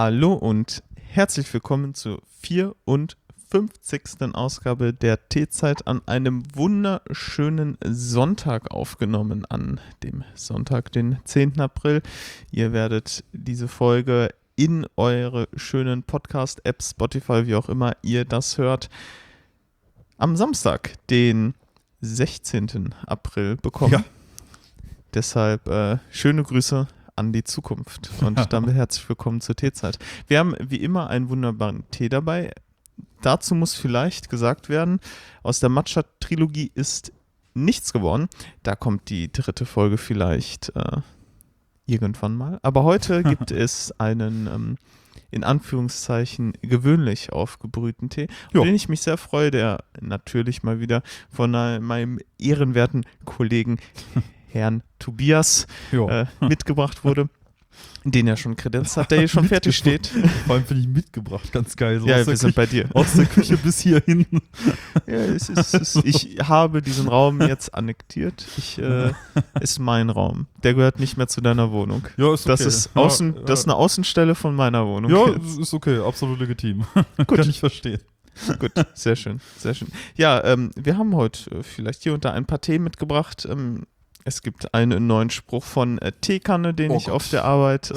Hallo und herzlich willkommen zur 54. Ausgabe der Teezeit an einem wunderschönen Sonntag aufgenommen, an dem Sonntag, den 10. April. Ihr werdet diese Folge in eure schönen Podcast-Apps, Spotify, wie auch immer ihr das hört, am Samstag, den 16. April bekommen. Ja. Deshalb schöne Grüße an die Zukunft und damit herzlich willkommen zur Teezeit. Wir haben wie immer einen wunderbaren Tee dabei. Dazu muss vielleicht gesagt werden, aus der Matcha-Trilogie ist nichts geworden. Da kommt die dritte Folge vielleicht irgendwann mal. Aber heute gibt es einen in Anführungszeichen gewöhnlich aufgebrühten Tee, auf den ich mich sehr freue, der natürlich mal wieder von meinem ehrenwerten Kollegen Herrn Tobias mitgebracht wurde, den er schon kredenzt hat, der hier schon fertig steht. Vor allem finde ich mitgebracht, ganz geil. So ja, wir sind bei dir. Aus der Küche bis hierhin. Ja, ich habe diesen Raum jetzt annektiert. Ist mein Raum. Der gehört nicht mehr zu deiner Wohnung. Ja, ist okay. Das ist eine Außenstelle von meiner Wohnung. Ja, ist okay, absolut legitim. Gut. Kann ich verstehen. Gut, sehr schön, sehr schön. Ja, wir haben heute vielleicht hier und da ein paar Themen mitgebracht. Es gibt einen neuen Spruch von Teekanne, den ich auf der Arbeit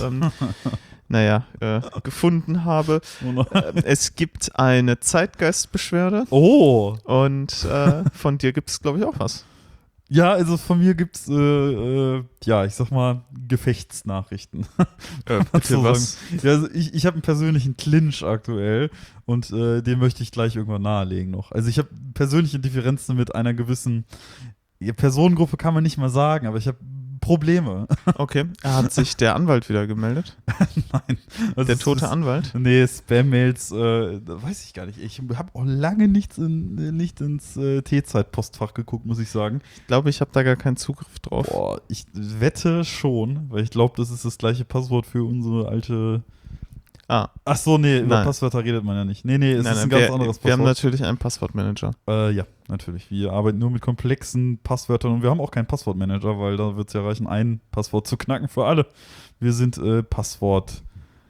gefunden habe. Es gibt eine Zeitgeistbeschwerde. Oh! Und von dir gibt es, glaube ich, auch was. Ja, also von mir gibt es, ich sag mal, Gefechtsnachrichten. Bitte was? Ja, also ich habe einen persönlichen Clinch aktuell und den möchte ich gleich irgendwann nahelegen noch. Also ich habe persönliche Differenzen mit einer gewissen Personengruppe, kann man nicht mal sagen, aber ich habe Probleme. Okay. Hat sich der Anwalt wieder gemeldet? Nein. Also der tote Anwalt? Nee, Spam-Mails, weiß ich gar nicht. Ich habe auch lange nicht ins T-Zeit-Postfach geguckt, muss ich sagen. Ich glaube, ich habe da gar keinen Zugriff drauf. Boah, ich wette schon, weil ich glaube, das ist das gleiche Passwort für unsere alte... Ach so, nee, über Passwörter redet man ja nicht. Nee, es ist ein ganz anderes Passwort. Wir haben natürlich einen Passwortmanager. Ja, natürlich. Wir arbeiten nur mit komplexen Passwörtern und wir haben auch keinen Passwortmanager, weil da wird es ja reichen, ein Passwort zu knacken für alle. Wir sind Passwort...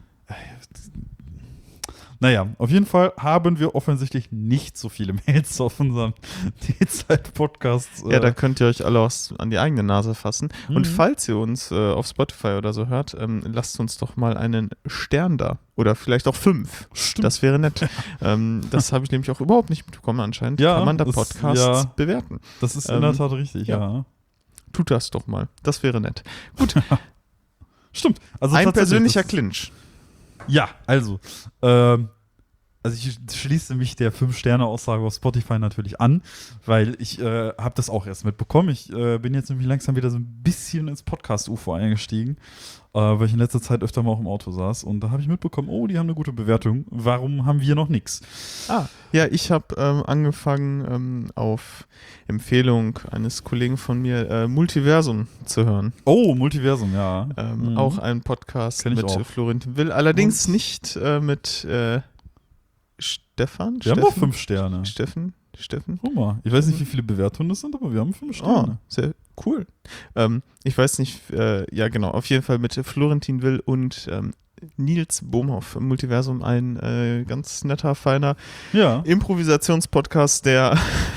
Naja, auf jeden Fall haben wir offensichtlich nicht so viele Mails auf unserem T-Zeit-Podcast. Ja, da könnt ihr euch alle an die eigene Nase fassen. Und falls ihr uns auf Spotify oder so hört, lasst uns doch mal einen Stern da. Oder vielleicht auch 5. Stimmt. Das wäre nett. Das habe ich nämlich auch überhaupt nicht mitbekommen anscheinend. Ja, kann man da Podcasts bewerten. Das ist in der Tat richtig, ja. Tut das doch mal. Das wäre nett. Gut. Stimmt. Also ein persönlicher Clinch. Ja, also ich schließe mich der 5-Sterne-Aussage auf Spotify natürlich an, weil ich habe das auch erst mitbekommen. Ich bin jetzt nämlich langsam wieder so ein bisschen ins Podcast-UFO eingestiegen, weil ich in letzter Zeit öfter mal auch im Auto saß und da habe ich mitbekommen, die haben eine gute Bewertung. Warum haben wir noch nichts? Ja, ich habe angefangen auf Empfehlung eines Kollegen von mir Multiversum zu hören. Oh, Multiversum, ja. Auch ein Podcast mit Florentin Will, allerdings nicht mit Stefan? Wir haben auch 5 Sterne. Steffen? Guck mal, ich weiß nicht, wie viele Bewertungen das sind, aber wir haben 5 Sterne. Sehr cool. Ich weiß nicht, genau, auf jeden Fall mit Florentin Will und Nils Bohmhoff im Multiversum, ein ganz netter, feiner Improvisationspodcast, der,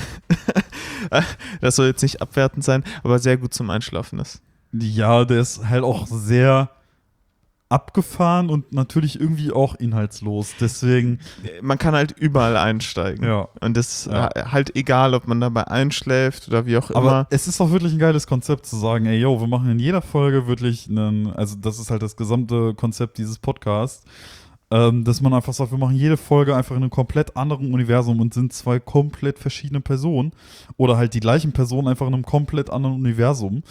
das soll jetzt nicht abwertend sein, aber sehr gut zum Einschlafen ist. Ja, der ist halt auch sehr abgefahren und natürlich irgendwie auch inhaltslos. Deswegen. Man kann halt überall einsteigen. Ja. Und das ist halt egal, ob man dabei einschläft oder wie auch immer. Aber es ist auch wirklich ein geiles Konzept zu sagen, wir machen in jeder Folge wirklich also das ist halt das gesamte Konzept dieses Podcasts, dass man einfach sagt, wir machen jede Folge einfach in einem komplett anderen Universum und sind 2 komplett verschiedene Personen oder halt die gleichen Personen einfach in einem komplett anderen Universum.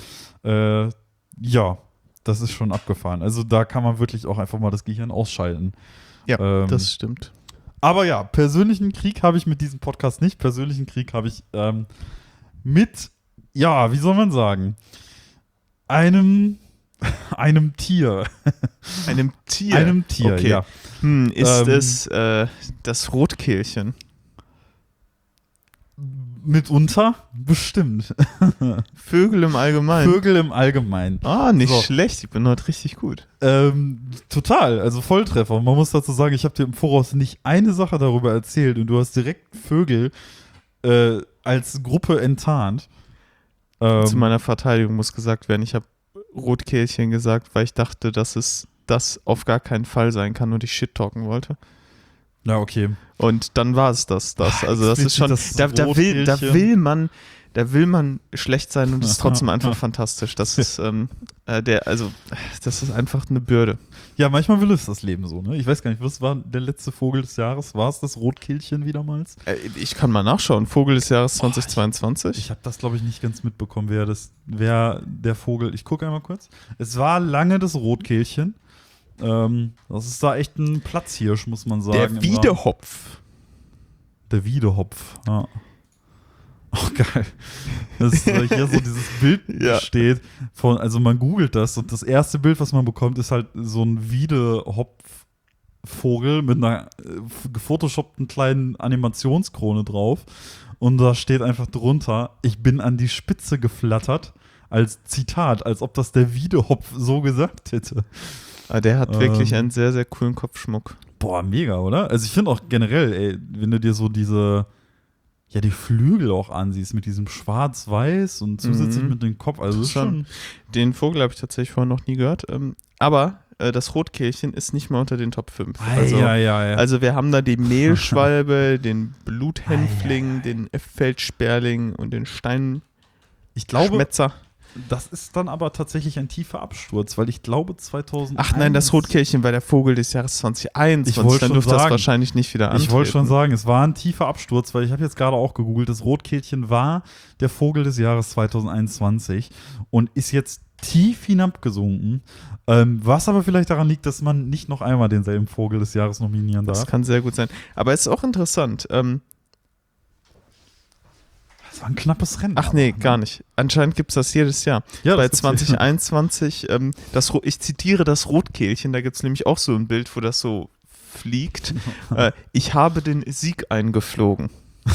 Das ist schon abgefahren. Also da kann man wirklich auch einfach mal das Gehirn ausschalten. Ja, das stimmt. Aber ja, persönlichen Krieg habe ich mit diesem Podcast nicht. Persönlichen Krieg habe ich mit, wie soll man sagen, einem Tier. Einem Tier? Einem Tier, okay. ja. Ist es das Rotkehlchen? Mitunter, bestimmt. Vögel im Allgemeinen. Vögel im Allgemeinen. Nicht So. schlecht, ich bin heute richtig gut. Total, also Volltreffer. Man muss dazu sagen, ich habe dir im Voraus nicht eine Sache darüber erzählt und du hast direkt Vögel als Gruppe enttarnt. Zu meiner Verteidigung muss gesagt werden, ich habe Rotkehlchen gesagt, weil ich dachte, dass es das auf gar keinen Fall sein kann und ich shit-talken wollte. Ja, okay. Und dann war es das. Also das ist schon, da will man schlecht sein und es ist trotzdem einfach fantastisch. Das ist das ist einfach eine Bürde. Ja, manchmal will es das Leben so, ne? Ich weiß gar nicht, was war der letzte Vogel des Jahres? War es das Rotkehlchen wiedermals? Ich kann mal nachschauen. Vogel des Jahres 2022. Ich habe das, glaube ich, nicht ganz mitbekommen, wer der Vogel. Ich gucke einmal kurz. Es war lange das Rotkehlchen. Das ist da echt ein Platzhirsch, muss man sagen. Der Wiedehopf. Der Wiedehopf, ja. Oh, geil. Dass hier so dieses Bild steht. Also man googelt das und das erste Bild, was man bekommt, ist halt so ein Wiedehopfvogel mit einer gefotoshoppten kleinen Animationskrone drauf. Und da steht einfach drunter: Ich bin an die Spitze geflattert, als Zitat, als ob das der Wiedehopf so gesagt hätte. Der hat wirklich einen sehr, sehr coolen Kopfschmuck. Boah, mega, oder? Also ich finde auch generell, ey, wenn du dir so die Flügel auch ansiehst mit diesem Schwarz-Weiß und zusätzlich mit dem Kopf, also ist schon. Den Vogel habe ich tatsächlich vorher noch nie gehört. Aber das Rotkehlchen ist nicht mal unter den Top 5. Also wir haben da die Mehlschwalbe, den Bluthänfling, den Feldssperling und den Steinschmetzer. Das ist dann aber tatsächlich ein tiefer Absturz, weil ich glaube 2001... Ach nein, das Rotkehlchen war der Vogel des Jahres 2021. Dann dürfte das wahrscheinlich nicht wieder antreten. Ich wollte schon sagen, es war ein tiefer Absturz, weil ich habe jetzt gerade auch gegoogelt, das Rotkehlchen war der Vogel des Jahres 2021 und ist jetzt tief hinabgesunken, was aber vielleicht daran liegt, dass man nicht noch einmal denselben Vogel des Jahres nominieren darf. Das kann sehr gut sein. Aber es ist auch interessant. Das war ein knappes Rennen. Ach nee, gar nicht. Anscheinend gibt es das jedes Jahr. Ja, bei 2021, ich zitiere das Rotkehlchen, da gibt es nämlich auch so ein Bild, wo das so fliegt. Ich habe den Sieg eingeflogen.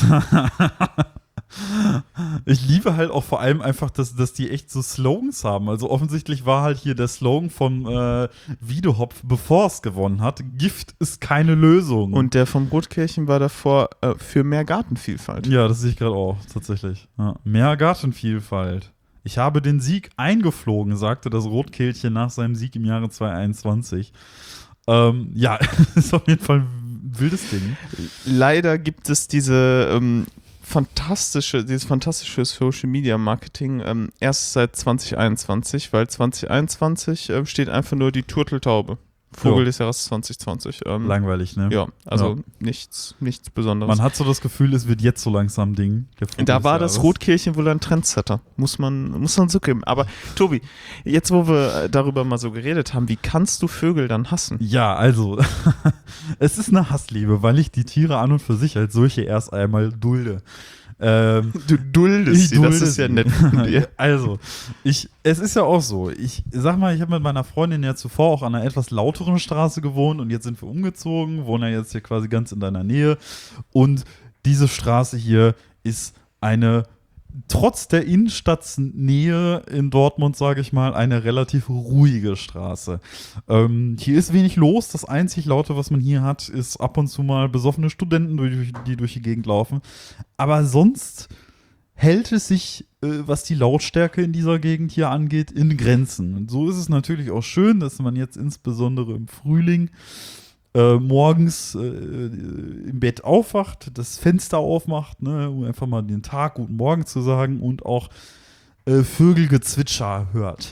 Ich liebe halt auch vor allem einfach, dass die echt so Slogans haben. Also offensichtlich war halt hier der Slogan vom Wiedehopf, bevor es gewonnen hat: Gift ist keine Lösung. Und der vom Rotkehlchen war davor für mehr Gartenvielfalt. Ja, das sehe ich gerade auch, tatsächlich. Ja. Mehr Gartenvielfalt. Ich habe den Sieg eingeflogen, sagte das Rotkehlchen nach seinem Sieg im Jahre 2021. Ja, ist auf jeden Fall ein wildes Ding. Leider gibt es dieses fantastische Social Media Marketing erst seit 2021, weil 2021 steht einfach nur die Turteltaube. Vogel des Jahres 2020. Langweilig, ne? Ja, also nichts Besonderes. Man hat so das Gefühl, es wird jetzt so langsam Ding. Da war das Rotkehlchen wohl ein Trendsetter. Muss man zugeben. Aber Tobi, jetzt wo wir darüber mal so geredet haben, wie kannst du Vögel dann hassen? Ja, also, es ist eine Hassliebe, weil ich die Tiere an und für sich als solche erst einmal dulde. Du duldest sie, das ist ja nett von dir. Also, es ist ja auch so, ich sag mal, ich habe mit meiner Freundin ja zuvor auch an einer etwas lauteren Straße gewohnt und jetzt sind wir umgezogen, wohnen ja jetzt hier quasi ganz in deiner Nähe und diese Straße hier ist trotz der Innenstadtnähe in Dortmund, sage ich mal, eine relativ ruhige Straße. Hier ist wenig los. Das einzig Laute, was man hier hat, ist ab und zu mal besoffene Studenten, die durch die Gegend laufen. Aber sonst hält es sich, was die Lautstärke in dieser Gegend hier angeht, in Grenzen. Und so ist es natürlich auch schön, dass man jetzt insbesondere im Frühling morgens im Bett aufwacht, das Fenster aufmacht, ne, um einfach mal den Tag Guten Morgen zu sagen und auch Vögelgezwitscher hört.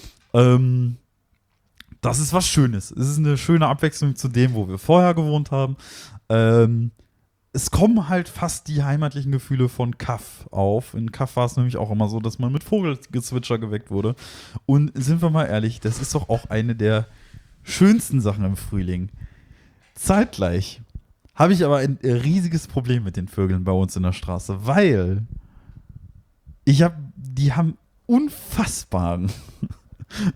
Das ist was Schönes. Es ist eine schöne Abwechslung zu dem, wo wir vorher gewohnt haben. Es kommen halt fast die heimatlichen Gefühle von Kaff auf. In Kaff war es nämlich auch immer so, dass man mit Vogelgezwitscher geweckt wurde. Und sind wir mal ehrlich, das ist doch auch eine der schönsten Sachen im Frühling. Zeitgleich habe ich aber ein riesiges Problem mit den Vögeln bei uns in der Straße, weil die haben unfassbaren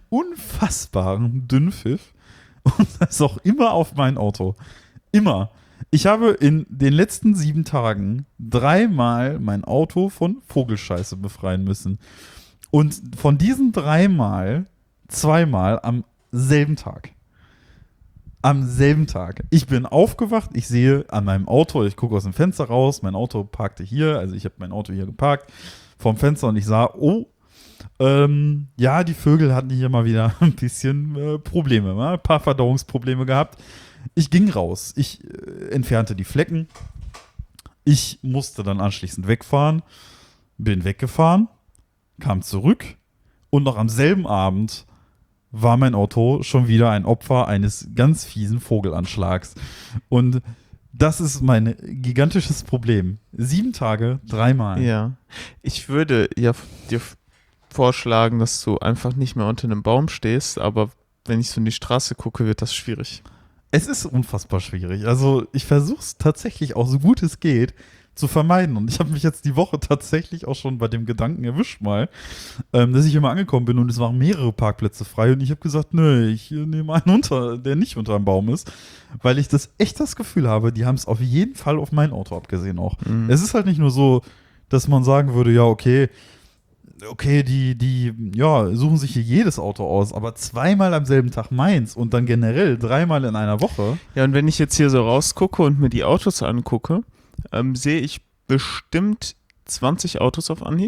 Dünnpfiff und das ist auch immer auf mein Auto. Immer. Ich habe in den letzten 7 Tagen 3-mal mein Auto von Vogelscheiße befreien müssen. Und von diesen 3-mal 2-mal am selben Tag. Am selben Tag. Ich bin aufgewacht, ich sehe an meinem Auto, ich gucke aus dem Fenster raus, mein Auto parkte hier, also ich habe mein Auto hier geparkt, vorm Fenster und ich sah, ja, die Vögel hatten hier mal wieder ein bisschen Probleme, ein paar Verdauungsprobleme gehabt. Ich ging raus, ich entfernte die Flecken, ich musste dann anschließend wegfahren, bin weggefahren, kam zurück und noch am selben Abend war mein Auto schon wieder ein Opfer eines ganz fiesen Vogelanschlags. Und das ist mein gigantisches Problem. 7 Tage, 3-mal. Ja. Ich würde ja dir vorschlagen, dass du einfach nicht mehr unter einem Baum stehst, aber wenn ich so in die Straße gucke, wird das schwierig. Es ist unfassbar schwierig. Also ich versuche es tatsächlich auch so gut es geht zu vermeiden. Und ich habe mich jetzt die Woche tatsächlich auch schon bei dem Gedanken erwischt mal, dass ich immer angekommen bin und es waren mehrere Parkplätze frei und ich habe gesagt, nö, ich nehme einen unter, der nicht unter einem Baum ist, weil ich das Gefühl habe, die haben es auf jeden Fall auf mein Auto abgesehen auch. Mhm. Es ist halt nicht nur so, dass man sagen würde, ja, okay, die suchen sich hier jedes Auto aus, aber 2-mal am selben Tag meins und dann generell 3-mal in einer Woche. Ja, und wenn ich jetzt hier so rausgucke und mir die Autos angucke, sehe ich bestimmt 20 Autos auf Anhieb.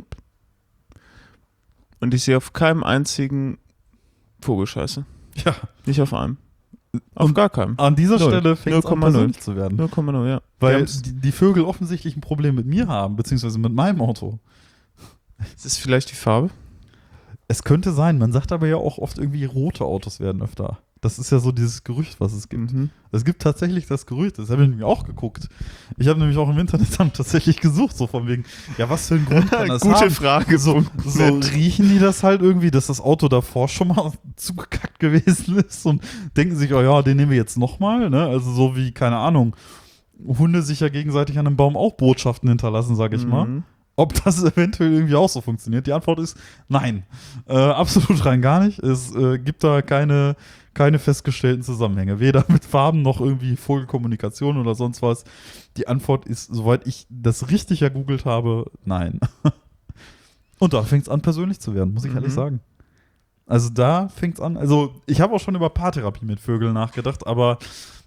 Und ich sehe auf keinem einzigen Vogelscheiße. Ja. Nicht auf einem. Auf gar keinem. An dieser Null. Stelle fängt es an, 0,0. persönlich zu werden. 0,0, ja. Weil die Vögel offensichtlich ein Problem mit mir haben, beziehungsweise mit meinem Auto. Ist es vielleicht die Farbe? Es könnte sein, man sagt aber ja auch oft irgendwie, rote Autos werden öfter. Das ist ja so dieses Gerücht, was es gibt. Mhm. Es gibt tatsächlich das Gerücht, das habe ich nämlich auch geguckt. Ich habe nämlich auch im Internet dann tatsächlich gesucht, so von wegen, ja, was für ein Grund kann das Gute haben? Frage. So riechen die das halt irgendwie, dass das Auto davor schon mal zugekackt gewesen ist und denken sich, oh ja, den nehmen wir jetzt nochmal, ne? Also so wie, keine Ahnung, Hunde sich ja gegenseitig an einem Baum auch Botschaften hinterlassen, sage ich mal. Ob das eventuell irgendwie auch so funktioniert? Die Antwort ist nein. Absolut rein gar nicht. Es gibt da keine festgestellten Zusammenhänge. Weder mit Farben noch irgendwie Vogelkommunikation oder sonst was. Die Antwort ist, soweit ich das richtig ergoogelt habe, nein. Und da fängt es an, persönlich zu werden, muss ich ehrlich sagen. Also da fängt es an. Also ich habe auch schon über Paartherapie mit Vögeln nachgedacht, aber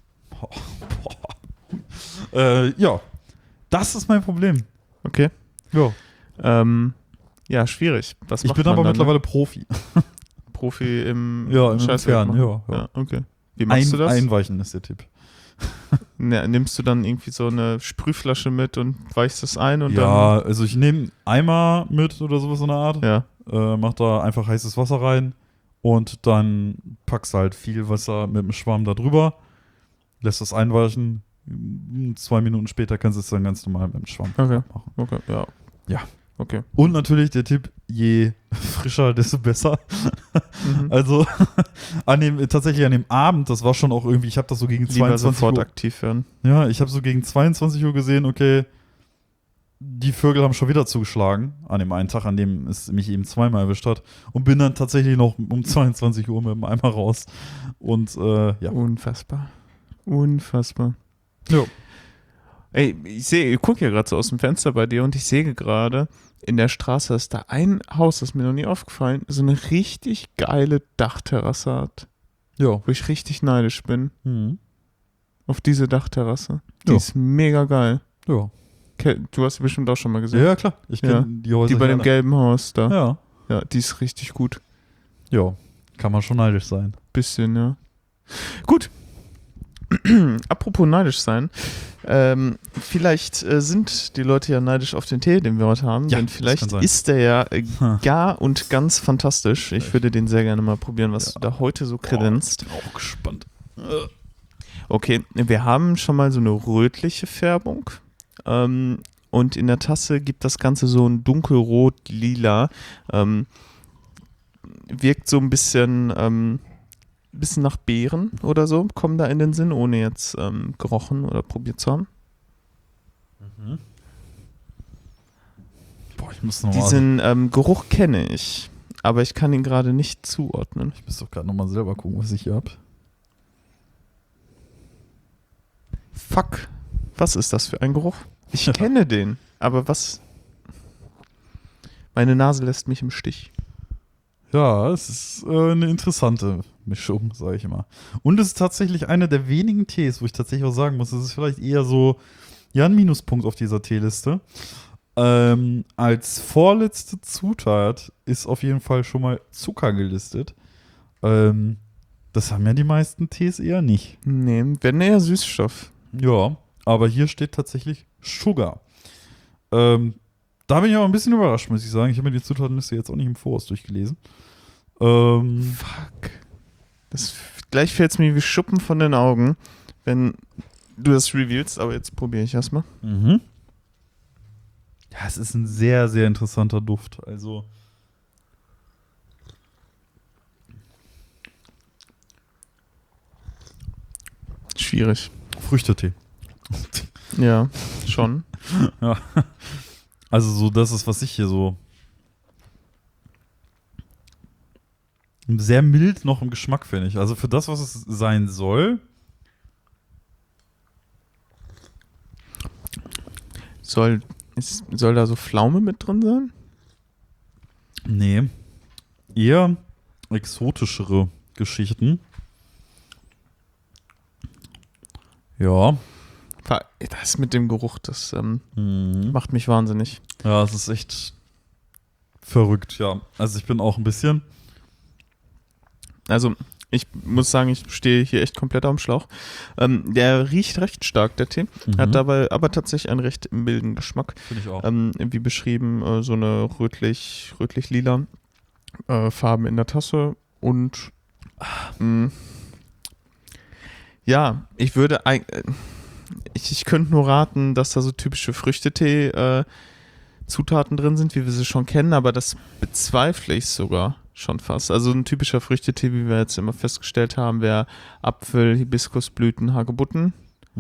ja, das ist mein Problem. Okay. Ja. Ja, schwierig. Was Ich macht bin man aber dann, mittlerweile Profi. Profi im Ja, im Scheißwerk Entfernen, machen? ja. Okay. Wie machst du das? Einweichen ist der Tipp. Ne, nimmst du dann irgendwie so eine Sprühflasche mit und weichst das ein und Ja, also ich nehme Eimer mit oder sowas in der Art. dann. Ja. Mach da einfach heißes Wasser rein und dann packst halt viel Wasser mit dem Schwamm da drüber, lässt das einweichen. 2 Minuten später kannst du es dann ganz normal mit dem Schwamm Okay. machen. Okay, ja. Ja. Okay. Und natürlich der Tipp, je frischer, desto besser. Mhm. Also tatsächlich an dem Abend, das war schon auch irgendwie, ich habe das so gegen Lieber 22 sofort Uhr. aktiv werden. Ja, ich habe so gegen 22 Uhr gesehen, okay, die Vögel haben schon wieder zugeschlagen an dem einen Tag, an dem es mich eben 2-mal erwischt hat und bin dann tatsächlich noch um 22 Uhr mit dem Eimer raus und ja. Unfassbar. Unfassbar. Ja. Ey, ich gucke ja gerade so aus dem Fenster bei dir und ich sehe gerade, in der Straße ist da ein Haus, das ist mir noch nie aufgefallen, so eine richtig geile Dachterrasse hat, Ja. wo ich richtig neidisch bin Mhm. auf diese Dachterrasse. Die Ja. ist mega geil. Ja. Du hast sie bestimmt auch schon mal gesehen. Ja, klar. Ich kenne Ja. die Häuser. Die bei hier dem alle. gelben Haus da. Ja. Ja, die ist richtig gut. Ja. Kann man schon neidisch sein. Bisschen, ja. Gut. Apropos neidisch sein. Vielleicht sind die Leute ja neidisch auf den Tee, den wir heute haben. Ja, denn das vielleicht kann sein. ist der ja gar und ganz fantastisch. Ich würde den sehr gerne mal probieren, was du da heute so kredenzt. Ich bin auch gespannt. Okay, wir haben schon mal so eine rötliche Färbung. Und in der Tasse gibt das Ganze so ein dunkelrot-lila. Wirkt so ein bisschen nach Beeren oder so, kommen da in den Sinn, ohne jetzt gerochen oder probiert zu haben. Boah, ich muss nochmal. Diesen Geruch kenne ich, aber ich kann ihn gerade nicht zuordnen. Ich muss doch gerade nochmal selber gucken, was ich hier hab. Fuck, Was ist das für ein Geruch? Ich kenne den, aber was? Meine Nase lässt mich im Stich. Ja, es ist eine interessante Mischung, sage ich immer. Und es ist tatsächlich einer der wenigen Tees, wo ich tatsächlich auch sagen muss, es ist vielleicht eher so, ja, ein Minuspunkt auf dieser Teeliste. Als vorletzte Zutat ist auf jeden Fall schon mal Zucker gelistet. Das haben ja die meisten Tees eher nicht. Nee, wenn eher Süßstoff. Ja, aber hier steht tatsächlich Sugar. Da bin ich aber ein bisschen überrascht, muss ich sagen. Ich habe mir die Zutatenliste jetzt auch nicht im Voraus durchgelesen. Fuck. Gleich fällt es mir wie Schuppen von den Augen, wenn du das revealst, aber jetzt probiere ich erstmal. Mhm. Ja, es ist ein sehr, sehr interessanter Duft. Also. Schwierig. Früchtetee. Ja, schon. Ja. Also, so, das ist, was ich hier so. Sehr mild noch im Geschmack, finde ich. Also, für das, was es sein soll. Soll da so Pflaume mit drin sein? Nee. Eher exotischere Geschichten. Ja. Das mit dem Geruch, das macht mich wahnsinnig. Ja, es ist echt verrückt, ja. Also ich bin auch ein bisschen. Also ich muss sagen, ich stehe hier echt komplett am Schlauch. Der riecht recht stark, der Tee. Hat dabei aber tatsächlich einen recht milden Geschmack. Finde ich auch. Wie beschrieben, so eine rötlich-lila Farben in der Tasse. Und ja, ich würde ich könnte nur raten, dass da so typische Früchtetee Zutaten drin sind, wie wir sie schon kennen, aber das bezweifle ich sogar schon fast. Also ein typischer Früchtetee, wie wir jetzt immer festgestellt haben, wäre Apfel, Hibiskusblüten, Hagebutten.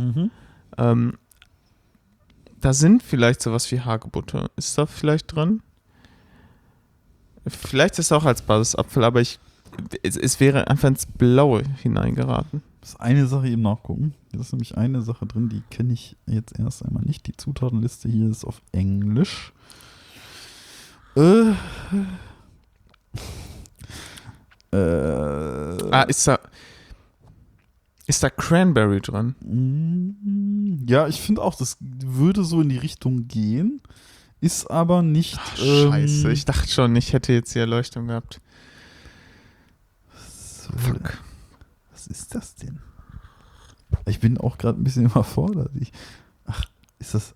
Da sind vielleicht sowas wie Hagebutte. Ist da vielleicht drin? Vielleicht ist es auch als Basis Apfel, aber es wäre einfach ins Blaue hineingeraten. Das ist eine Sache eben nachgucken. Da ist nämlich eine Sache drin, die kenne ich jetzt erst einmal nicht. Die Zutatenliste hier ist auf Englisch. Ist da Cranberry drin? Ja, ich finde auch, das würde so in die Richtung gehen. Ist aber nicht. Ach, scheiße, ich dachte schon, ich hätte jetzt die Erleuchtung gehabt. Fuck. Was ist das denn? Ich bin auch gerade ein bisschen überfordert. Ach, ist das.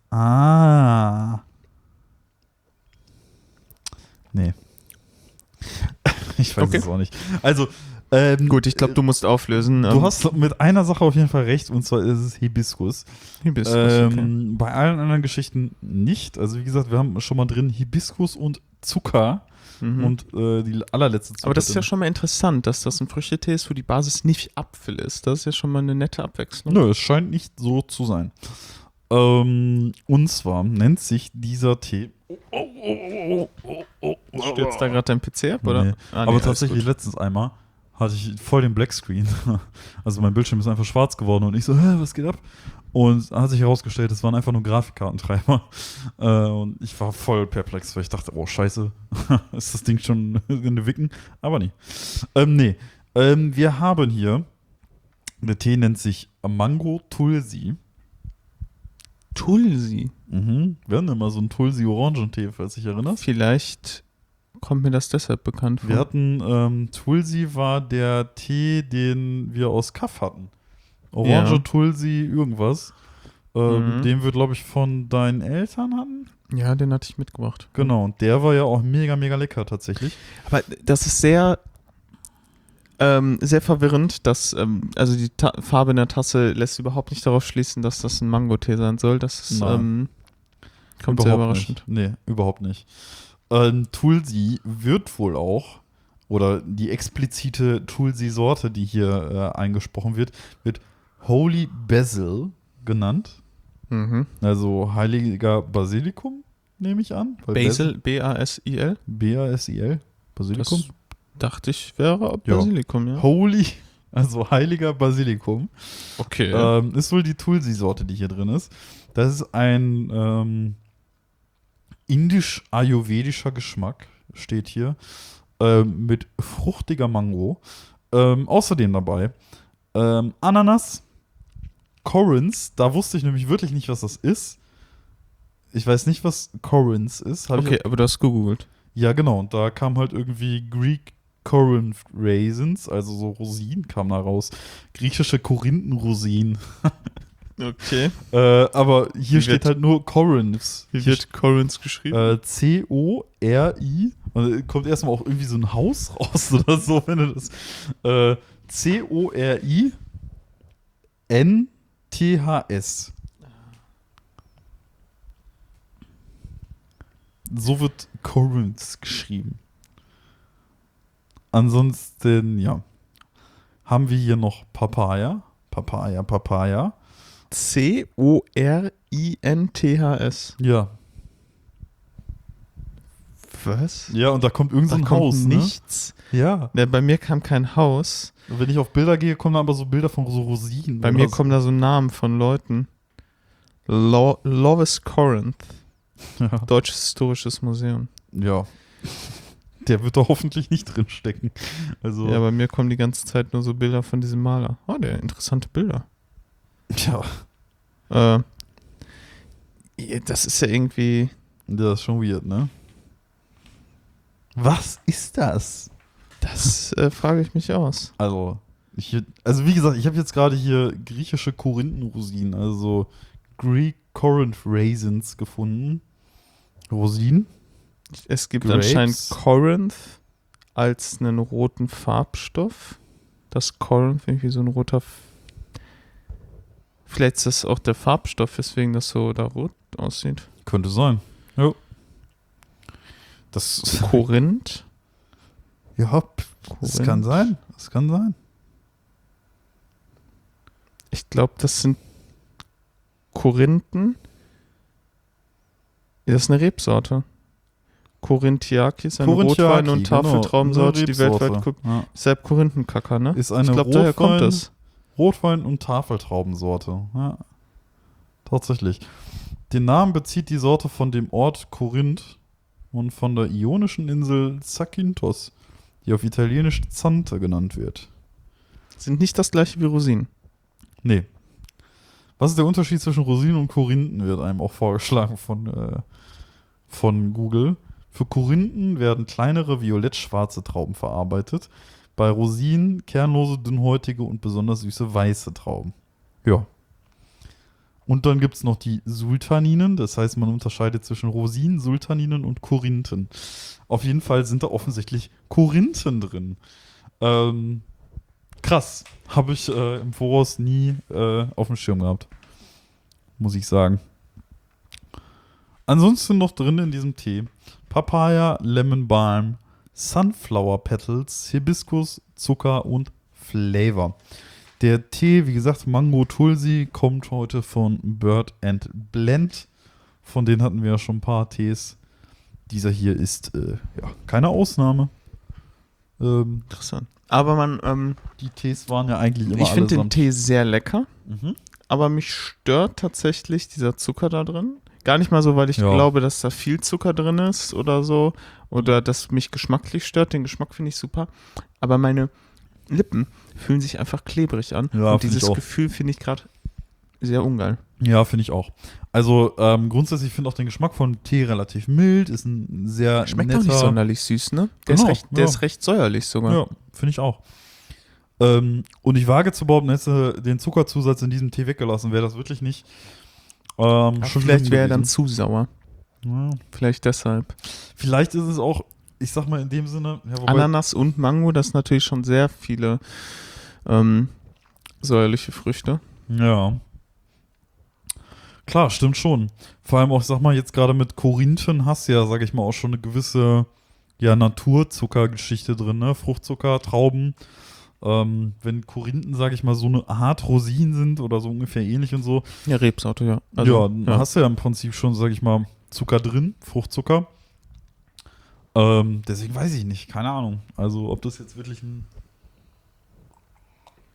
Nee. Ich weiß es auch nicht. Also, gut, ich glaube, du musst auflösen. Du hast mit einer Sache auf jeden Fall recht, und zwar ist es Hibiskus. Okay. Bei allen anderen Geschichten nicht. Also, wie gesagt, wir haben schon mal drin Hibiskus und Zucker. Und die allerletzte Zutat. Aber das ist ja schon mal interessant, dass das ein Früchtetee ist, wo die Basis nicht Apfel ist. Das ist ja schon mal eine nette Abwechslung. Nö, es scheint nicht so zu sein. Und zwar nennt sich dieser Tee. Stürzt da gerade dein PC ab, oder? Nee. Nee, aber tatsächlich letztens einmal hatte ich voll den Blackscreen. Also mein Bildschirm ist einfach schwarz geworden und ich so, was geht ab? Und hat sich herausgestellt, es waren einfach nur Grafikkartentreiber. Und ich war voll perplex, weil ich dachte, oh scheiße, ist das Ding schon in den Wicken? Aber nee. Nee. Wir haben hier, der Tee nennt sich Mango Tulsi. Tulsi? Wir hatten immer so einen Tulsi-Orangentee, falls dich erinnerst. Vielleicht kommt mir das deshalb bekannt vor. Wir hatten, Tulsi war der Tee, den wir aus Kaff hatten. Orange, ja. Tulsi, irgendwas. Den wir, glaube ich, von deinen Eltern hatten. Ja, den hatte ich mitgebracht. Genau, und der war ja auch mega, mega lecker tatsächlich. Aber das ist sehr verwirrend, dass also die Farbe in der Tasse lässt überhaupt nicht darauf schließen, dass das ein Mango-Tee sein soll. Das ist, kommt überhaupt sehr überraschend. Nicht. Nee, überhaupt nicht. Tulsi wird wohl auch, oder die explizite Tulsi-Sorte, die hier eingesprochen wird Holy Basil genannt. Also heiliger Basilikum, nehme ich an. Basil, B-A-S-I-L? B-A-S-I-L, Basilikum. Das dachte ich, wäre Basilikum, ja. Holy Also heiliger Basilikum. Okay. Ist wohl die Tulsi-Sorte, die hier drin ist. Das ist ein indisch-ayurvedischer Geschmack, steht hier. Mit fruchtiger Mango. Außerdem dabei Ananas, Corins. Da wusste ich nämlich wirklich nicht, was das ist. Ich weiß nicht, was Corins ist. Okay, aber du hast gegoogelt. Ja, genau. Und da kam halt irgendwie Greek Corinth Raisins, also so Rosinen kamen da raus. Griechische Korinthenrosinen. Okay. Aber hier Wie steht wird- halt nur Corinths. Wie wird Corins geschrieben? C-O-R-I. Und kommt erstmal auch irgendwie so ein Haus raus oder so, wenn du das. C-O-R-I-N-T-H-S. So wird Corinth geschrieben. Ansonsten, ja. Haben wir hier noch Papaya. Papaya. C-O-R-I-N-T-H-S. Ja. Was? Ja, und da kommt irgend so Da ein kommt Haus, nichts. ne? Ja. Ne, bei mir kam kein Haus. Und wenn ich auf Bilder gehe, kommen da aber so Bilder von so Rosinen. Bei oder mir so. kommen da so Namen von Leuten. Lovis Corinth. Ja. Deutsches Historisches Museum. Ja. Der wird da hoffentlich nicht drin stecken. Also, Ja, bei mir kommen die ganze Zeit nur so Bilder von diesem Maler. Oh, der interessante Bilder. ja, Das ist ja irgendwie. das ist schon weird, ne? Was ist das? Das frage ich mich aus. Also, wie gesagt, ich habe jetzt gerade hier griechische Korinthenrosinen, also Greek Corinth Raisins gefunden. Rosinen? Es gibt Grapes. anscheinend Corinth als einen roten Farbstoff. Das Corinth irgendwie so ein roter. Vielleicht ist das auch der Farbstoff, weswegen das so da rot aussieht. Könnte sein. Ja. Das. Korinth. Ja, das kann sein. Das kann sein. Ich glaube, das sind Korinthen. Das ist eine Rebsorte. Korinthiaki ist eine Rotwein- und Tafeltraubensorte, die weltweit guckt. Ja. Deshalb Korinthenkacker, ne? Ist eine Ich glaube, daher kommt das. Rotwein- und Tafeltraubensorte. Ja. Tatsächlich. Den Namen bezieht die Sorte von dem Ort Korinth und von der ionischen Insel Zakynthos, die auf Italienisch Zante genannt wird. Sind nicht das gleiche wie Rosinen. Nee. Was ist der Unterschied zwischen Rosinen und Korinthen, wird einem auch vorgeschlagen von Google. Für Korinthen werden kleinere violett-schwarze Trauben verarbeitet. Bei Rosinen kernlose, dünnhäutige und besonders süße weiße Trauben. Ja. Und dann gibt es noch die Sultaninen. Das heißt, man unterscheidet zwischen Rosinen, Sultaninen und Korinthen. Auf jeden Fall sind da offensichtlich Korinthen drin. Krass. Habe ich im Voraus nie auf dem Schirm gehabt. Muss ich sagen. Ansonsten noch drin in diesem Tee Papaya, Lemon Balm, Sunflower Petals, Hibiskus, Zucker und Flavor. Der Tee, wie gesagt, Mango Tulsi, kommt heute von Bird and Blend. Von denen hatten wir ja schon ein paar Tees. Dieser hier ist keine Ausnahme. Interessant. Aber Die Tees waren ja eigentlich immer ich finde den allesamt. Tee sehr lecker, Mhm. aber mich stört tatsächlich dieser Zucker da drin. Gar nicht mal so, weil ich Ja. glaube, dass da viel Zucker drin ist oder so. Oder dass mich geschmacklich stört. Den Geschmack finde ich super. Aber meine Lippen fühlen sich einfach klebrig an. Ja, und find ich dieses auch. Gefühl finde ich gerade sehr ungeil. Ja, finde ich auch. Also grundsätzlich finde ich auch den Geschmack von Tee relativ mild. Ist ein sehr Schmeckt netter. auch nicht sonderlich süß, ne? Der, Genau, der ja. ist recht säuerlich sogar. Ja, finde ich auch. Und ich wage zu behaupten, hätte den Zuckerzusatz in diesem Tee weggelassen, wäre das wirklich nicht Aber schon vielleicht schlimm wäre er dann gewesen. zu sauer. Ja. Vielleicht deshalb. Vielleicht ist es auch, ich sag mal in dem Sinne, ja, wobei, Ananas und Mango, das ist natürlich schon sehr viele säuerliche Früchte. ja. Klar, stimmt schon. Vor allem auch, ich sag mal, jetzt gerade mit Korinthen hast du ja, sag ich mal, auch schon eine gewisse Naturzuckergeschichte drin, ne? Fruchtzucker, Trauben. Wenn Korinthen, sag ich mal, so eine Art Rosinen sind oder so ungefähr ähnlich und so, Ja, Rebsorte, ja. dann hast du ja im Prinzip schon, sag ich mal, Zucker drin, Fruchtzucker. Deswegen weiß ich nicht, keine Ahnung. Also, ob das jetzt wirklich ein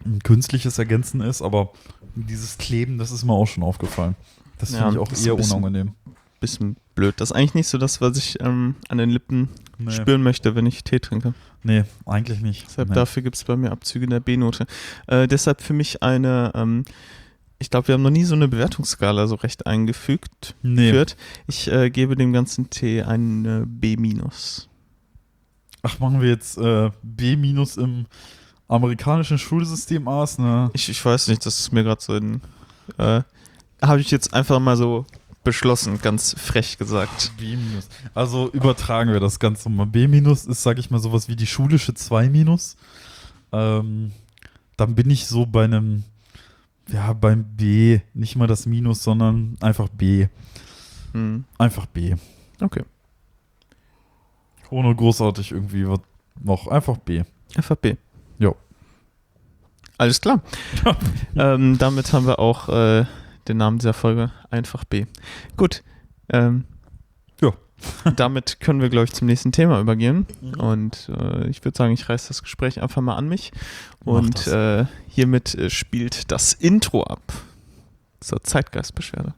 ein künstliches Ergänzen ist, aber dieses Kleben, das ist mir auch schon aufgefallen. Das finde ich auch das ist eher ein bisschen- unangenehm. Bisschen blöd. Das ist eigentlich nicht so das, was ich an den Lippen Nee. spüren möchte, wenn ich Tee trinke. Nee, eigentlich nicht. Deshalb Nee. dafür gibt es bei mir Abzüge in der B-Note. Deshalb für mich ich glaube, wir haben noch nie so eine Bewertungsskala so recht eingefügt. Nee. Ich gebe dem ganzen Tee eine B-. Ach, machen wir jetzt B- im amerikanischen Schulsystem aus? Ne? Ich weiß nicht, das ist mir gerade so habe ich jetzt einfach mal so beschlossen, ganz frech gesagt. B-. Also übertragen wir das Ganze mal. B- ist, sage ich mal, sowas wie die schulische 2-. Dann bin ich so beim B, nicht mal das Minus, sondern einfach B. Hm. Einfach B. Okay. Ohne großartig irgendwie was noch. Einfach B. Einfach B. Jo. Alles klar. Damit haben wir auch den Namen dieser Folge, einfach B. Gut. Ja. Damit können wir, glaube ich, zum nächsten Thema übergehen. Und ich würde sagen, ich reiße das Gespräch einfach mal an mich. Und hiermit spielt das Intro ab zur Zeitgeistbeschwerde.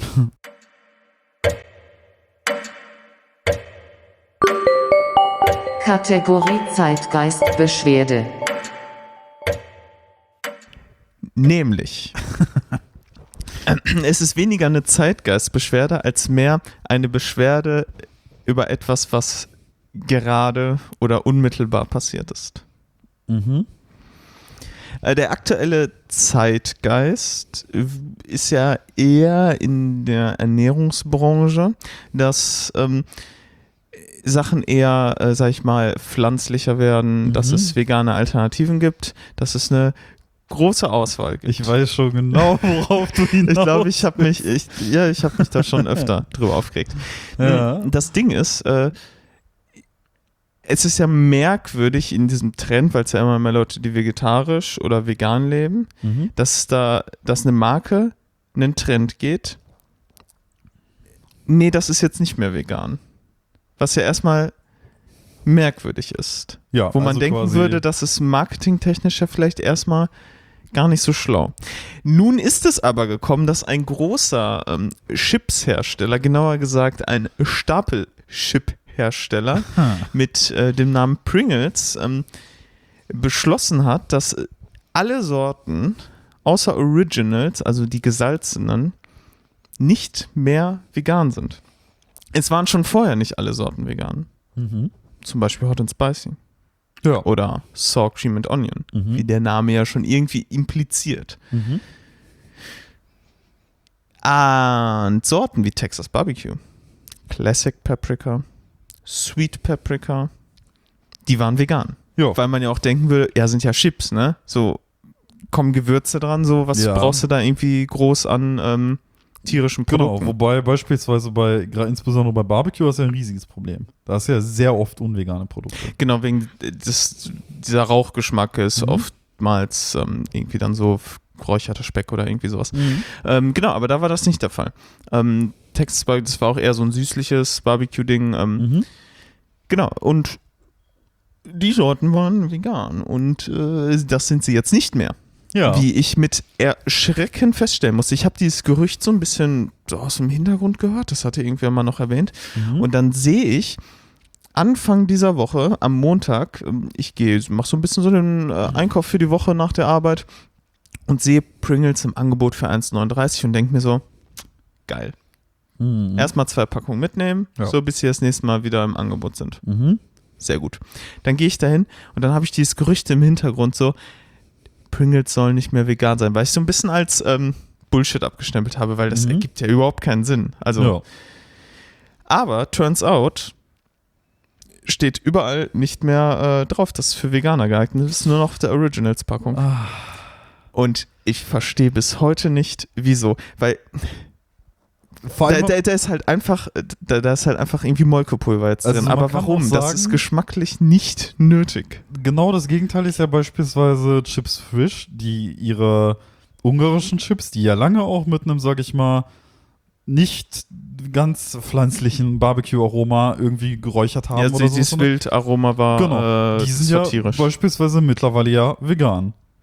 Kategorie Zeitgeistbeschwerde. Nämlich, es ist weniger eine Zeitgeistbeschwerde als mehr eine Beschwerde über etwas, was gerade oder unmittelbar passiert ist. Mhm. Der aktuelle Zeitgeist ist ja eher in der Ernährungsbranche, dass Sachen eher, sag ich mal, pflanzlicher werden, dass es vegane Alternativen gibt, dass es eine große Auswahl gibt. Ich weiß schon genau, worauf du hinaus Ich glaube, ich habe mich da schon öfter drüber aufgeregt. Ja. Das Ding ist, es ist ja merkwürdig in diesem Trend, weil es ja immer mehr Leute, die vegetarisch oder vegan leben, dass eine Marke einen Trend geht. Nee, das ist jetzt nicht mehr vegan. Was ja erstmal merkwürdig ist. Ja, Wo man also denken quasi- würde, dass es marketingtechnisch ja vielleicht erstmal gar nicht so schlau. Nun ist es aber gekommen, dass ein großer Chipshersteller, genauer gesagt ein Stapelchip-Hersteller mit dem Namen Pringles beschlossen hat, dass alle Sorten außer Originals, also die gesalzenen, nicht mehr vegan sind. Es waren schon vorher nicht alle Sorten vegan. Zum Beispiel Hot and Spicy. Ja. Oder Sour Cream and Onion, wie der Name ja schon irgendwie impliziert. Und Sorten wie Texas Barbecue, Classic Paprika, Sweet Paprika, die waren vegan. Ja. Weil man ja auch denken würde, ja, sind ja Chips, ne? So kommen Gewürze dran, so was Ja. brauchst du da irgendwie groß an tierischen Genau, Produkten? wobei beispielsweise insbesondere bei Barbecue ist ja ein riesiges Problem. Da ist ja sehr oft unvegane Produkte. Genau, wegen dieser Rauchgeschmack ist oftmals irgendwie dann so geräucherter Speck oder irgendwie sowas. Genau, aber da war das nicht der Fall. Texas Barbecue, das war auch eher so ein süßliches Barbecue-Ding. Genau, und die Sorten waren vegan und das sind sie jetzt nicht mehr. Ja. Wie ich mit Erschrecken feststellen musste. Ich habe dieses Gerücht so ein bisschen so aus dem Hintergrund gehört, das hatte irgendwer mal noch erwähnt. Und dann sehe ich Anfang dieser Woche, am Montag, mache so ein bisschen so den Einkauf für die Woche nach der Arbeit und sehe Pringles im Angebot für 1,39 und denke mir so, geil. Erstmal 2 Packungen mitnehmen, Ja. so bis sie das nächste Mal wieder im Angebot sind. Sehr gut. Dann gehe ich dahin und dann habe ich dieses Gerücht im Hintergrund so, Pringles sollen nicht mehr vegan sein, weil ich so ein bisschen als Bullshit abgestempelt habe, weil das ergibt ja überhaupt keinen Sinn. Also, Ja. aber turns out steht überall nicht mehr drauf, dass es für Veganer geeignet ist, nur noch auf der Originals-Packung. Und ich verstehe bis heute nicht, wieso, weil Vor allem, da ist halt einfach, da ist halt einfach irgendwie Molkepulver jetzt Also drin. man Aber kann warum? auch Das sagen- ist geschmacklich nicht nötig. genau das Gegenteil ist ja beispielsweise Chips Frisch, die ihre ungarischen Chips, die ja lange auch mit einem, sag ich mal, nicht ganz pflanzlichen Barbecue-Aroma irgendwie geräuchert haben Ja, oder so. dieses Wildaroma war Genau, die sind ja satirisch. beispielsweise mittlerweile ja vegan.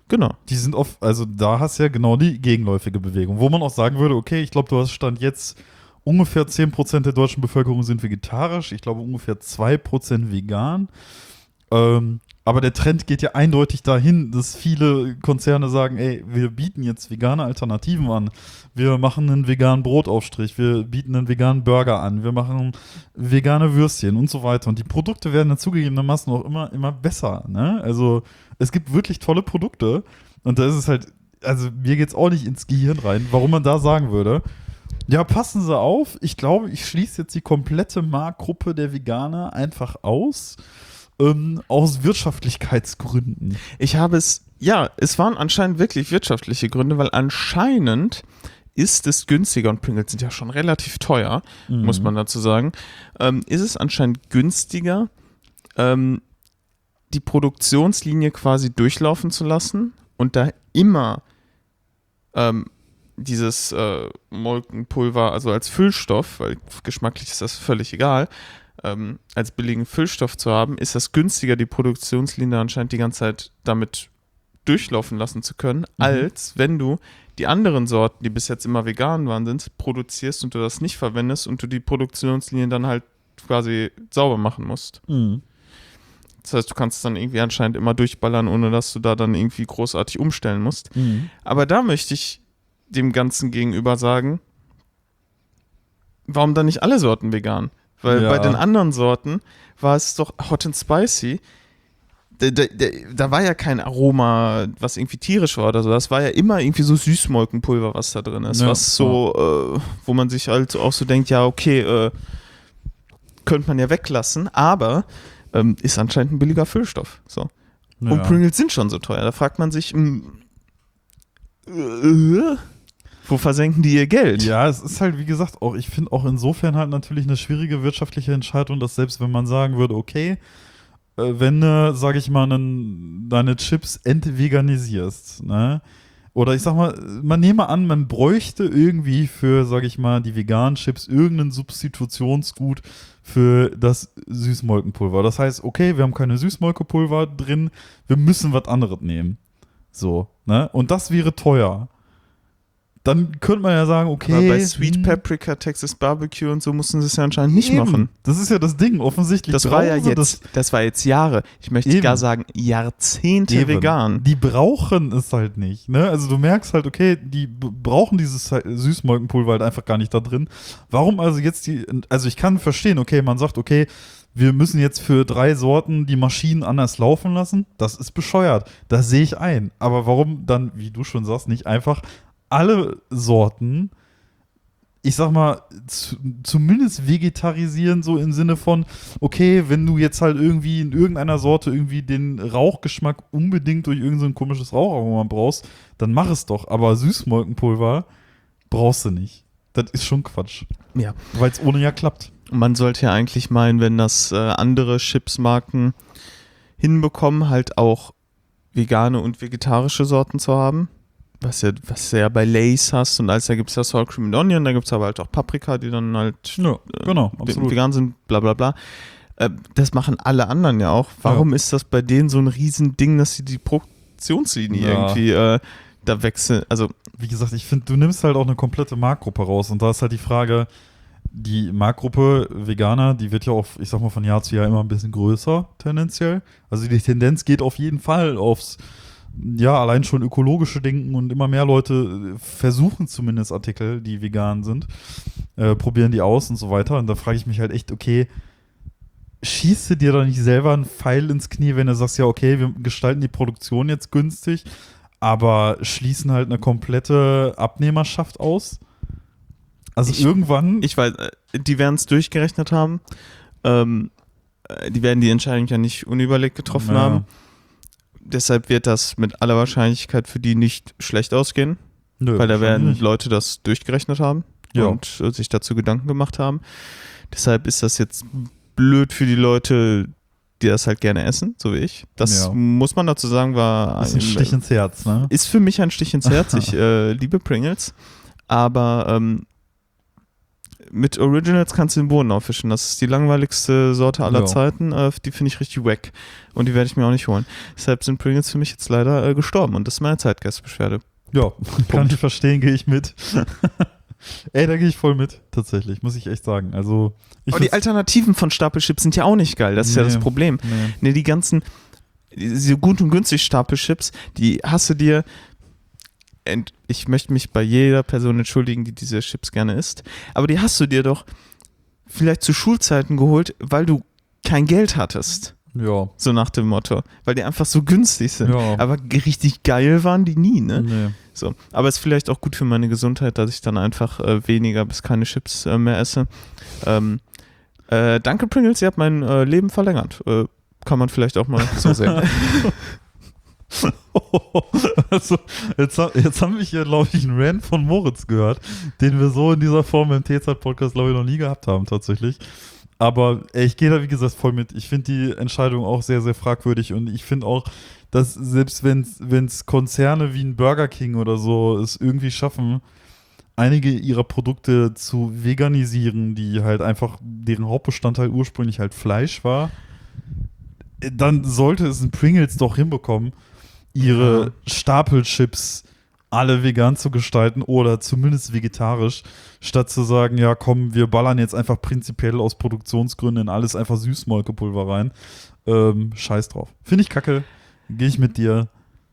Genau. Die sind oft, also da hast du ja genau die gegenläufige Bewegung, wo man auch sagen würde, okay, ich glaube, du hast Stand jetzt ungefähr 10% der deutschen Bevölkerung sind vegetarisch, ich glaube ungefähr 2% vegan. Aber der Trend geht ja eindeutig dahin, dass viele Konzerne sagen, ey, wir bieten jetzt vegane Alternativen an. Wir machen einen veganen Brotaufstrich, wir bieten einen veganen Burger an, wir machen vegane Würstchen und so weiter. Und die Produkte werden dann zugegebenermaßen auch immer besser. Ne? Also es gibt wirklich tolle Produkte. Und da ist es halt, also mir geht's auch nicht ins Gehirn rein, warum man da sagen würde, ja, passen Sie auf, ich glaube, ich schließe jetzt die komplette Marktgruppe der Veganer einfach aus Wirtschaftlichkeitsgründen. Es waren anscheinend wirklich wirtschaftliche Gründe, weil anscheinend ist es günstiger, und Pringles sind ja schon relativ teuer, muss man dazu sagen, ist es anscheinend günstiger, die Produktionslinie quasi durchlaufen zu lassen und da immer dieses Molkenpulver, also als Füllstoff, weil geschmacklich ist das völlig egal, als billigen Füllstoff zu haben, ist das günstiger, die Produktionslinie anscheinend die ganze Zeit damit durchlaufen lassen zu können, als wenn du die anderen Sorten, die bis jetzt immer vegan waren, produzierst und du das nicht verwendest und du die Produktionslinien dann halt quasi sauber machen musst. Das heißt, du kannst es dann irgendwie anscheinend immer durchballern, ohne dass du da dann irgendwie großartig umstellen musst. Aber da möchte ich dem Ganzen gegenüber sagen, warum dann nicht alle Sorten vegan? Weil bei den anderen Sorten war es doch Hot and Spicy. Da war ja kein Aroma, was irgendwie tierisch war oder so. Das war ja immer irgendwie so Süßmolkenpulver, was da drin ist. Ja, was so, wo man sich halt auch so denkt, ja, okay, könnte man ja weglassen, aber ist anscheinend ein billiger Füllstoff. So. Ja. Und Pringles sind schon so teuer. Da fragt man sich, wo versenken die ihr Geld? Ja, es ist halt, wie gesagt, auch, ich finde auch insofern halt natürlich eine schwierige wirtschaftliche Entscheidung, dass selbst wenn man sagen würde, okay, wenn du, sag ich mal, deine Chips entveganisierst, ne? Oder ich sag mal, man nehme an, man bräuchte irgendwie für, sag ich mal, die veganen Chips irgendein Substitutionsgut für das Süßmolkenpulver. Das heißt, okay, wir haben keine Süßmolkenpulver drin, wir müssen was anderes nehmen. So, ne? Und das wäre teuer. Dann könnte man ja sagen, okay. Aber bei Sweet Paprika, Texas Barbecue und so mussten sie es ja anscheinend nicht machen. Das ist ja das Ding, offensichtlich. Das war jetzt Jahre. Ich möchte gar sagen, Jahrzehnte vegan. Die brauchen es halt nicht. Ne? Also du merkst halt, okay, die brauchen dieses Süßmolkenpulver halt einfach gar nicht da drin. Warum also jetzt also ich kann verstehen, okay, man sagt, okay, wir müssen jetzt für 3 Sorten die Maschinen anders laufen lassen. Das ist bescheuert. Das sehe ich ein. Aber warum dann, wie du schon sagst, nicht einfach alle Sorten, ich sag mal, zumindest vegetarisieren, so im Sinne von, okay, wenn du jetzt halt irgendwie in irgendeiner Sorte irgendwie den Rauchgeschmack unbedingt durch irgendein so komisches Raucharoma brauchst, dann mach es doch. Aber Süßmolkenpulver brauchst du nicht. Das ist schon Quatsch. Ja. Weil es ohne ja klappt. Man sollte ja eigentlich meinen, wenn das andere Chipsmarken hinbekommen, halt auch vegane und vegetarische Sorten zu haben. Was du ja bei Lay's hast und da gibt es ja Sour Cream and Onion, da gibt es aber halt auch Paprika, die dann halt vegan sind, bla bla bla. Das machen alle anderen ja auch. Warum ist das bei denen so ein Riesending, dass sie die Produktionslinie irgendwie da wechseln? Also, wie gesagt, ich finde, du nimmst halt auch eine komplette Marktgruppe raus und da ist halt die Frage, die Marktgruppe Veganer, die wird ja auch, ich sag mal, von Jahr zu Jahr immer ein bisschen größer tendenziell. Also die Tendenz geht auf jeden Fall aufs allein schon ökologische Denken und immer mehr Leute versuchen zumindest Artikel, die vegan sind, probieren die aus und so weiter. Und da frage ich mich halt echt, okay, schießt du dir da nicht selber einen Pfeil ins Knie, wenn du sagst, ja, okay, wir gestalten die Produktion jetzt günstig, aber schließen halt eine komplette Abnehmerschaft aus? Also irgendwann... Ich weiß, die werden es durchgerechnet haben. Die werden die Entscheidung ja nicht unüberlegt getroffen haben. Deshalb wird das mit aller Wahrscheinlichkeit für die nicht schlecht ausgehen. Nö, weil da werden Leute das durchgerechnet haben und sich dazu Gedanken gemacht haben. Deshalb ist das jetzt blöd für die Leute, die das halt gerne essen, so wie ich. Das muss man dazu sagen, war ein Stich ins Herz, ne? Ist für mich ein Stich ins Herz. Ich liebe Pringles. Aber mit Originals kannst du den Boden aufwischen. Das ist die langweiligste Sorte aller Ja. Zeiten. Die finde ich richtig wack. Und die werde ich mir auch nicht holen. Deshalb sind Pringles für mich jetzt leider gestorben. Und das ist meine Zeitgeistbeschwerde. Ja, kann ich verstehen, gehe ich mit. Ey, da gehe ich voll mit, tatsächlich, muss ich echt sagen. Also, Aber die Alternativen von Stapelchips sind ja auch nicht geil. Das ist ja das Problem. Nee. Die ganzen, diese gut und günstig Stapelchips, die hast du dir, ich möchte mich bei jeder Person entschuldigen, die diese Chips gerne isst, aber die hast du dir doch vielleicht zu Schulzeiten geholt, weil du kein Geld hattest. Ja. So nach dem Motto. Weil die einfach so günstig sind. Ja. Aber richtig geil waren die nie, ne? Nee. So. Aber ist vielleicht auch gut für meine Gesundheit, dass ich dann einfach weniger bis keine Chips mehr esse. Danke Pringles, ihr habt mein Leben verlängert. Kann man vielleicht auch mal so sehen. Also, jetzt haben wir hier, glaube ich, einen Rant von Moritz gehört, den wir so in dieser Form im TZ-Podcast, glaube ich, noch nie gehabt haben, tatsächlich. Aber ich gehe da, wie gesagt, voll mit. Ich finde die Entscheidung auch sehr, sehr fragwürdig und ich finde auch, dass selbst wenn es Konzerne wie ein Burger King oder so es irgendwie schaffen, einige ihrer Produkte zu veganisieren, die halt einfach, deren Hauptbestandteil ursprünglich halt Fleisch war, dann sollte es ein Pringles doch hinbekommen, ihre Stapelchips alle vegan zu gestalten oder zumindest vegetarisch, statt zu sagen, ja komm, wir ballern jetzt einfach prinzipiell aus Produktionsgründen in alles einfach Süßmolkepulver rein. Scheiß drauf. Finde ich kacke, gehe ich mit dir.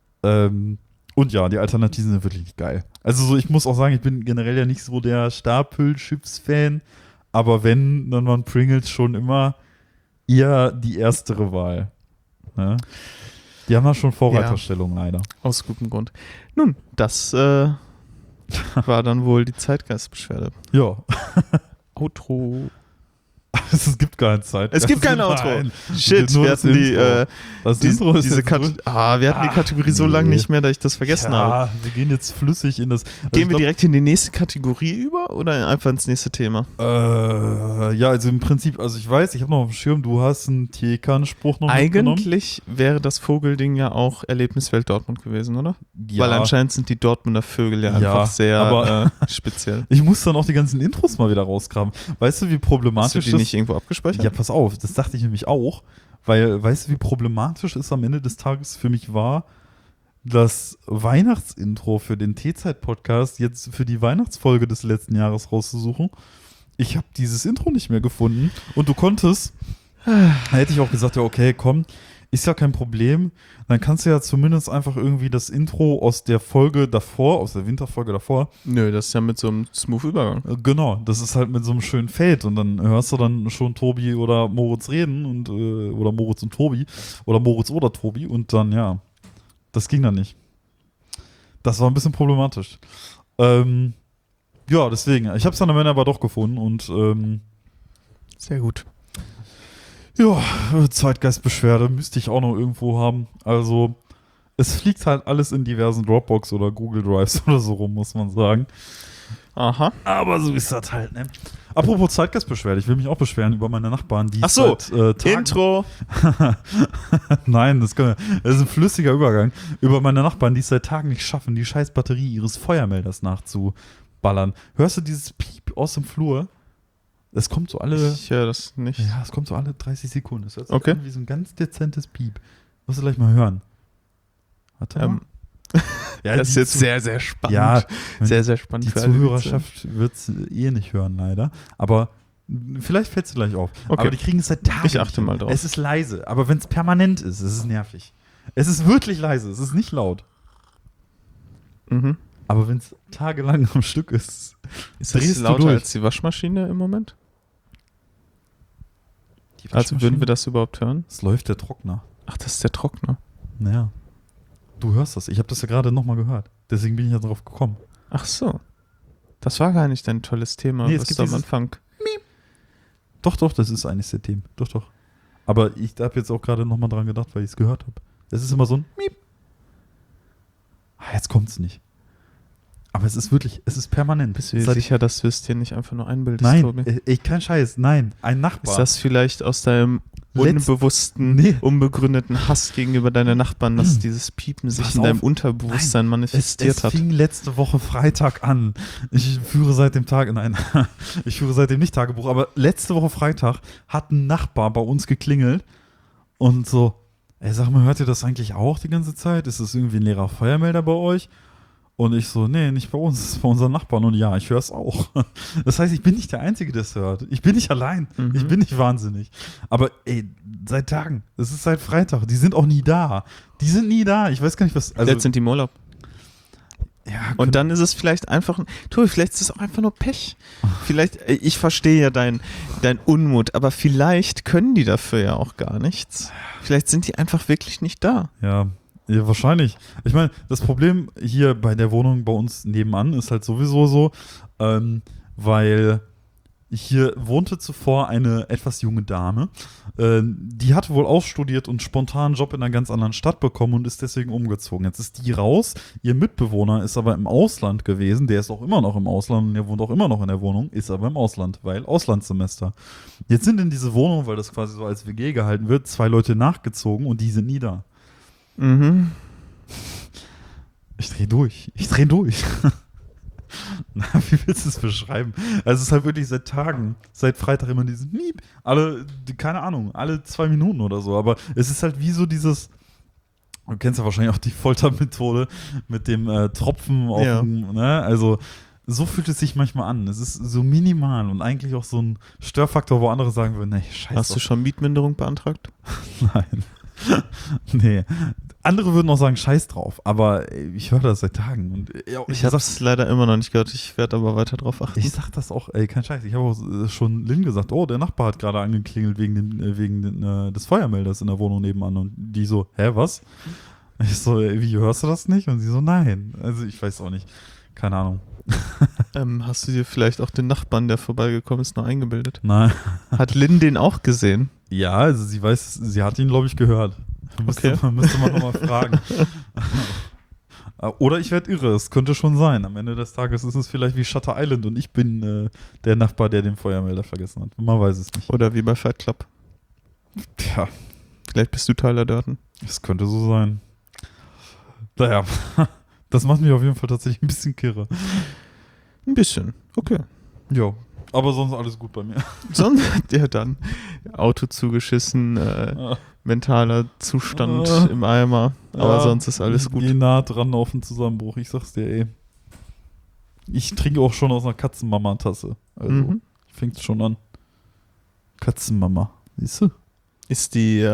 Und ja, die Alternativen sind wirklich nicht geil. Also so, ich muss auch sagen, ich bin generell ja nicht so der Stapelchips-Fan, aber wenn, dann waren Pringles schon immer eher die erstere Wahl. Ne? Die haben da schon Vorreiterstellung leider. Aus gutem Grund. Nun, das war dann wohl die Zeitgeistbeschwerde. Ja. Outro. Es gibt keine Zeit. Es gibt kein Outro. Nein. Shit, Nur wir das hatten die, Intro. Das Intro ist diese jetzt durch. wir hatten die Kategorie so lange nicht mehr, dass ich das vergessen habe. Ja, wir gehen jetzt flüssig in das. Gehen wir direkt in die nächste Kategorie über oder einfach ins nächste Thema? Ja, also im Prinzip, also ich weiß, ich habe noch auf dem Schirm, du hast einen TK-Spruch noch mitgenommen. Eigentlich wäre das Vogelding ja auch Erlebniswelt Dortmund gewesen, oder? Ja. Weil anscheinend sind die Dortmunder Vögel ja Ja, einfach sehr aber speziell. Ich muss dann auch die ganzen Intros mal wieder rausgraben. Weißt du, wie Hast du problematisch die nicht irgendwo abgespeichert? Ja, pass auf, das dachte ich nämlich auch, weil, weißt du, wie problematisch es am Ende des Tages für mich war, das Weihnachtsintro für den T-Zeit-Podcast jetzt für die Weihnachtsfolge des letzten Jahres rauszusuchen. Ich habe dieses Intro nicht mehr gefunden und du konntest, da hätte ich auch gesagt, ja okay, komm, ist ja kein Problem, dann kannst du ja zumindest einfach irgendwie das Intro aus der Folge davor, aus der Winterfolge davor. Nö, das ist ja mit so einem smooth Übergang. Genau, das ist halt mit so einem schönen Fade und dann hörst du dann schon Tobi oder Moritz reden und oder Moritz und Tobi oder Moritz oder Tobi und dann, ja, das ging dann nicht. Das war ein bisschen problematisch. Ja, deswegen, ich habe es dann am Ende aber doch gefunden und Sehr gut. ja, Zeitgeistbeschwerde müsste ich auch noch irgendwo haben. Also, es fliegt halt alles in diversen Dropbox oder Google Drives oder so rum, muss man sagen. Aha. Aber so ist das halt, ne? Apropos Zeitgeistbeschwerde, ich will mich auch beschweren über meine Nachbarn, die Ach so, seit Tagen... Intro. Nein, das ist ein flüssiger Übergang. Über meine Nachbarn, die es seit Tagen nicht schaffen, die scheiß Batterie ihres Feuermelders nachzuballern. Hörst du dieses Piep aus dem Flur? Es kommt so alle... Ich höre das nicht. Ja, es kommt so alle 30 Sekunden. Es hört sich Okay. an wie so ein ganz dezentes Piep. Musst du gleich mal hören. Warte mal. Ja, das ist die jetzt sehr, sehr spannend. Ja, sehr, sehr spannend. die für alle Zuhörerschaft wird es nicht hören, leider. Aber vielleicht fällt es gleich auf. Okay. Aber die kriegen es seit Tagen. Ich achte nicht mal hin. drauf. Es ist leise, aber wenn es permanent ist, ist es nervig. Es ist wirklich leise, es ist nicht laut. Witze. Mhm. Aber wenn es tagelang am Stück ist, Ist drehst das du lauter durch. als die Waschmaschine im Moment? Die Also würden wir das überhaupt hören? Es läuft der Trockner. Ach, das ist der Trockner. Naja. Du hörst das. Ich habe das ja gerade nochmal gehört. Deswegen bin ich ja drauf gekommen. Ach so. Das war gar nicht dein tolles Thema, Nee, es was gibt du am dieses- Anfang... Doch, das ist eines der Themen. Doch. Aber ich habe jetzt auch gerade nochmal dran gedacht, weil ich es gehört habe. Es ist immer so ein Miep. Jetzt kommt es nicht. Aber es ist wirklich, es ist permanent. Bist du dir Seit- sicher, dass du es dir nicht einfach nur einbildest, Nein, Tobi? kein Scheiß. Nein, ein Nachbar. Ist das vielleicht aus deinem unbewussten, unbegründeten Hass gegenüber deinen Nachbarn, dass dieses Piepen sich Pass in deinem auf. Unterbewusstsein manifestiert Es hat. fing letzte Woche Freitag an. Ich führe seitdem nicht Tagebuch, aber letzte Woche Freitag hat ein Nachbar bei uns geklingelt und so, ey, sag mal, hört ihr das eigentlich auch die ganze Zeit? Ist das irgendwie ein leerer Feuermelder bei euch? Und ich so, nee, nicht bei uns, das ist bei unseren Nachbarn. Und ja, ich höre es auch. Das heißt, ich bin nicht der Einzige, der es hört. Ich bin nicht allein. Ich bin nicht wahnsinnig. Aber ey, seit Tagen. Das ist seit Freitag. Die sind auch nie da. Die sind nie da. Ich weiß gar nicht, was. Vielleicht sind die im Urlaub. Ja, Und dann ist es vielleicht einfach, vielleicht ist es auch einfach nur Pech. Vielleicht, ich verstehe ja dein Unmut, aber vielleicht können die dafür ja auch gar nichts. Vielleicht sind die einfach wirklich nicht da. Ja, wahrscheinlich. Ich meine, das Problem hier bei der Wohnung bei uns nebenan ist halt sowieso so, weil hier wohnte zuvor eine etwas junge Dame, die hatte wohl ausstudiert und spontan einen Job in einer ganz anderen Stadt bekommen und ist deswegen umgezogen. Jetzt ist die raus, ihr Mitbewohner ist aber im Ausland gewesen, der ist auch immer noch im Ausland und der wohnt auch immer noch in der Wohnung, ist aber im Ausland, weil Auslandssemester. Jetzt sind in diese Wohnung, weil das quasi so als WG gehalten wird, 2 Leute nachgezogen und die sind nie da. Mhm. Ich dreh durch. Na, wie willst du es beschreiben? Also es ist halt wirklich seit Tagen, seit Freitag immer dieses Miep. Keine Ahnung, alle 2 Minuten oder so. Aber es ist halt wie so dieses, du kennst ja wahrscheinlich auch die Foltermethode mit dem Tropfen auf dem, ne? Also so fühlt es sich manchmal an. Es ist so minimal und eigentlich auch so ein Störfaktor, wo andere sagen würden, nee, scheiße. Hast du schon Mietminderung beantragt? Nein. Nee. Andere würden auch sagen, scheiß drauf, aber ich höre das seit Tagen. Und, ich habe es leider immer noch nicht gehört, ich werde aber weiter drauf achten. Ich sag das auch, kein Scheiß. Ich habe auch schon Lynn gesagt, der Nachbar hat gerade angeklingelt wegen des Feuermelders in der Wohnung nebenan. Und die so, hä, was? Ich so, wie, hörst du das nicht? Und sie so, nein. Also ich weiß auch nicht. Keine Ahnung. Hast du dir vielleicht auch den Nachbarn, der vorbeigekommen ist, noch eingebildet? Nein. Hat Lynn den auch gesehen? Ja, also sie hat ihn, glaube ich, gehört. Müsste man nochmal fragen. Oder ich werde irre, es könnte schon sein. Am Ende des Tages ist es vielleicht wie Shutter Island und ich bin der Nachbar, der den Feuermelder vergessen hat. Man weiß es nicht. Oder wie bei Fight Club. Tja. Vielleicht bist du Tyler Durden. Das könnte so sein. Naja, das macht mich auf jeden Fall tatsächlich ein bisschen kirre. Ein bisschen, okay. Ja, aber sonst alles gut bei mir. Sonst, ja dann, Auto zugeschissen, mentaler Zustand im Eimer, aber sonst ist alles gut. Geh nah dran auf den Zusammenbruch, ich sag's dir, ey. Ich trinke auch schon aus einer Katzenmama-Tasse. Also, fängt schon an. Katzenmama, siehst du? Ist die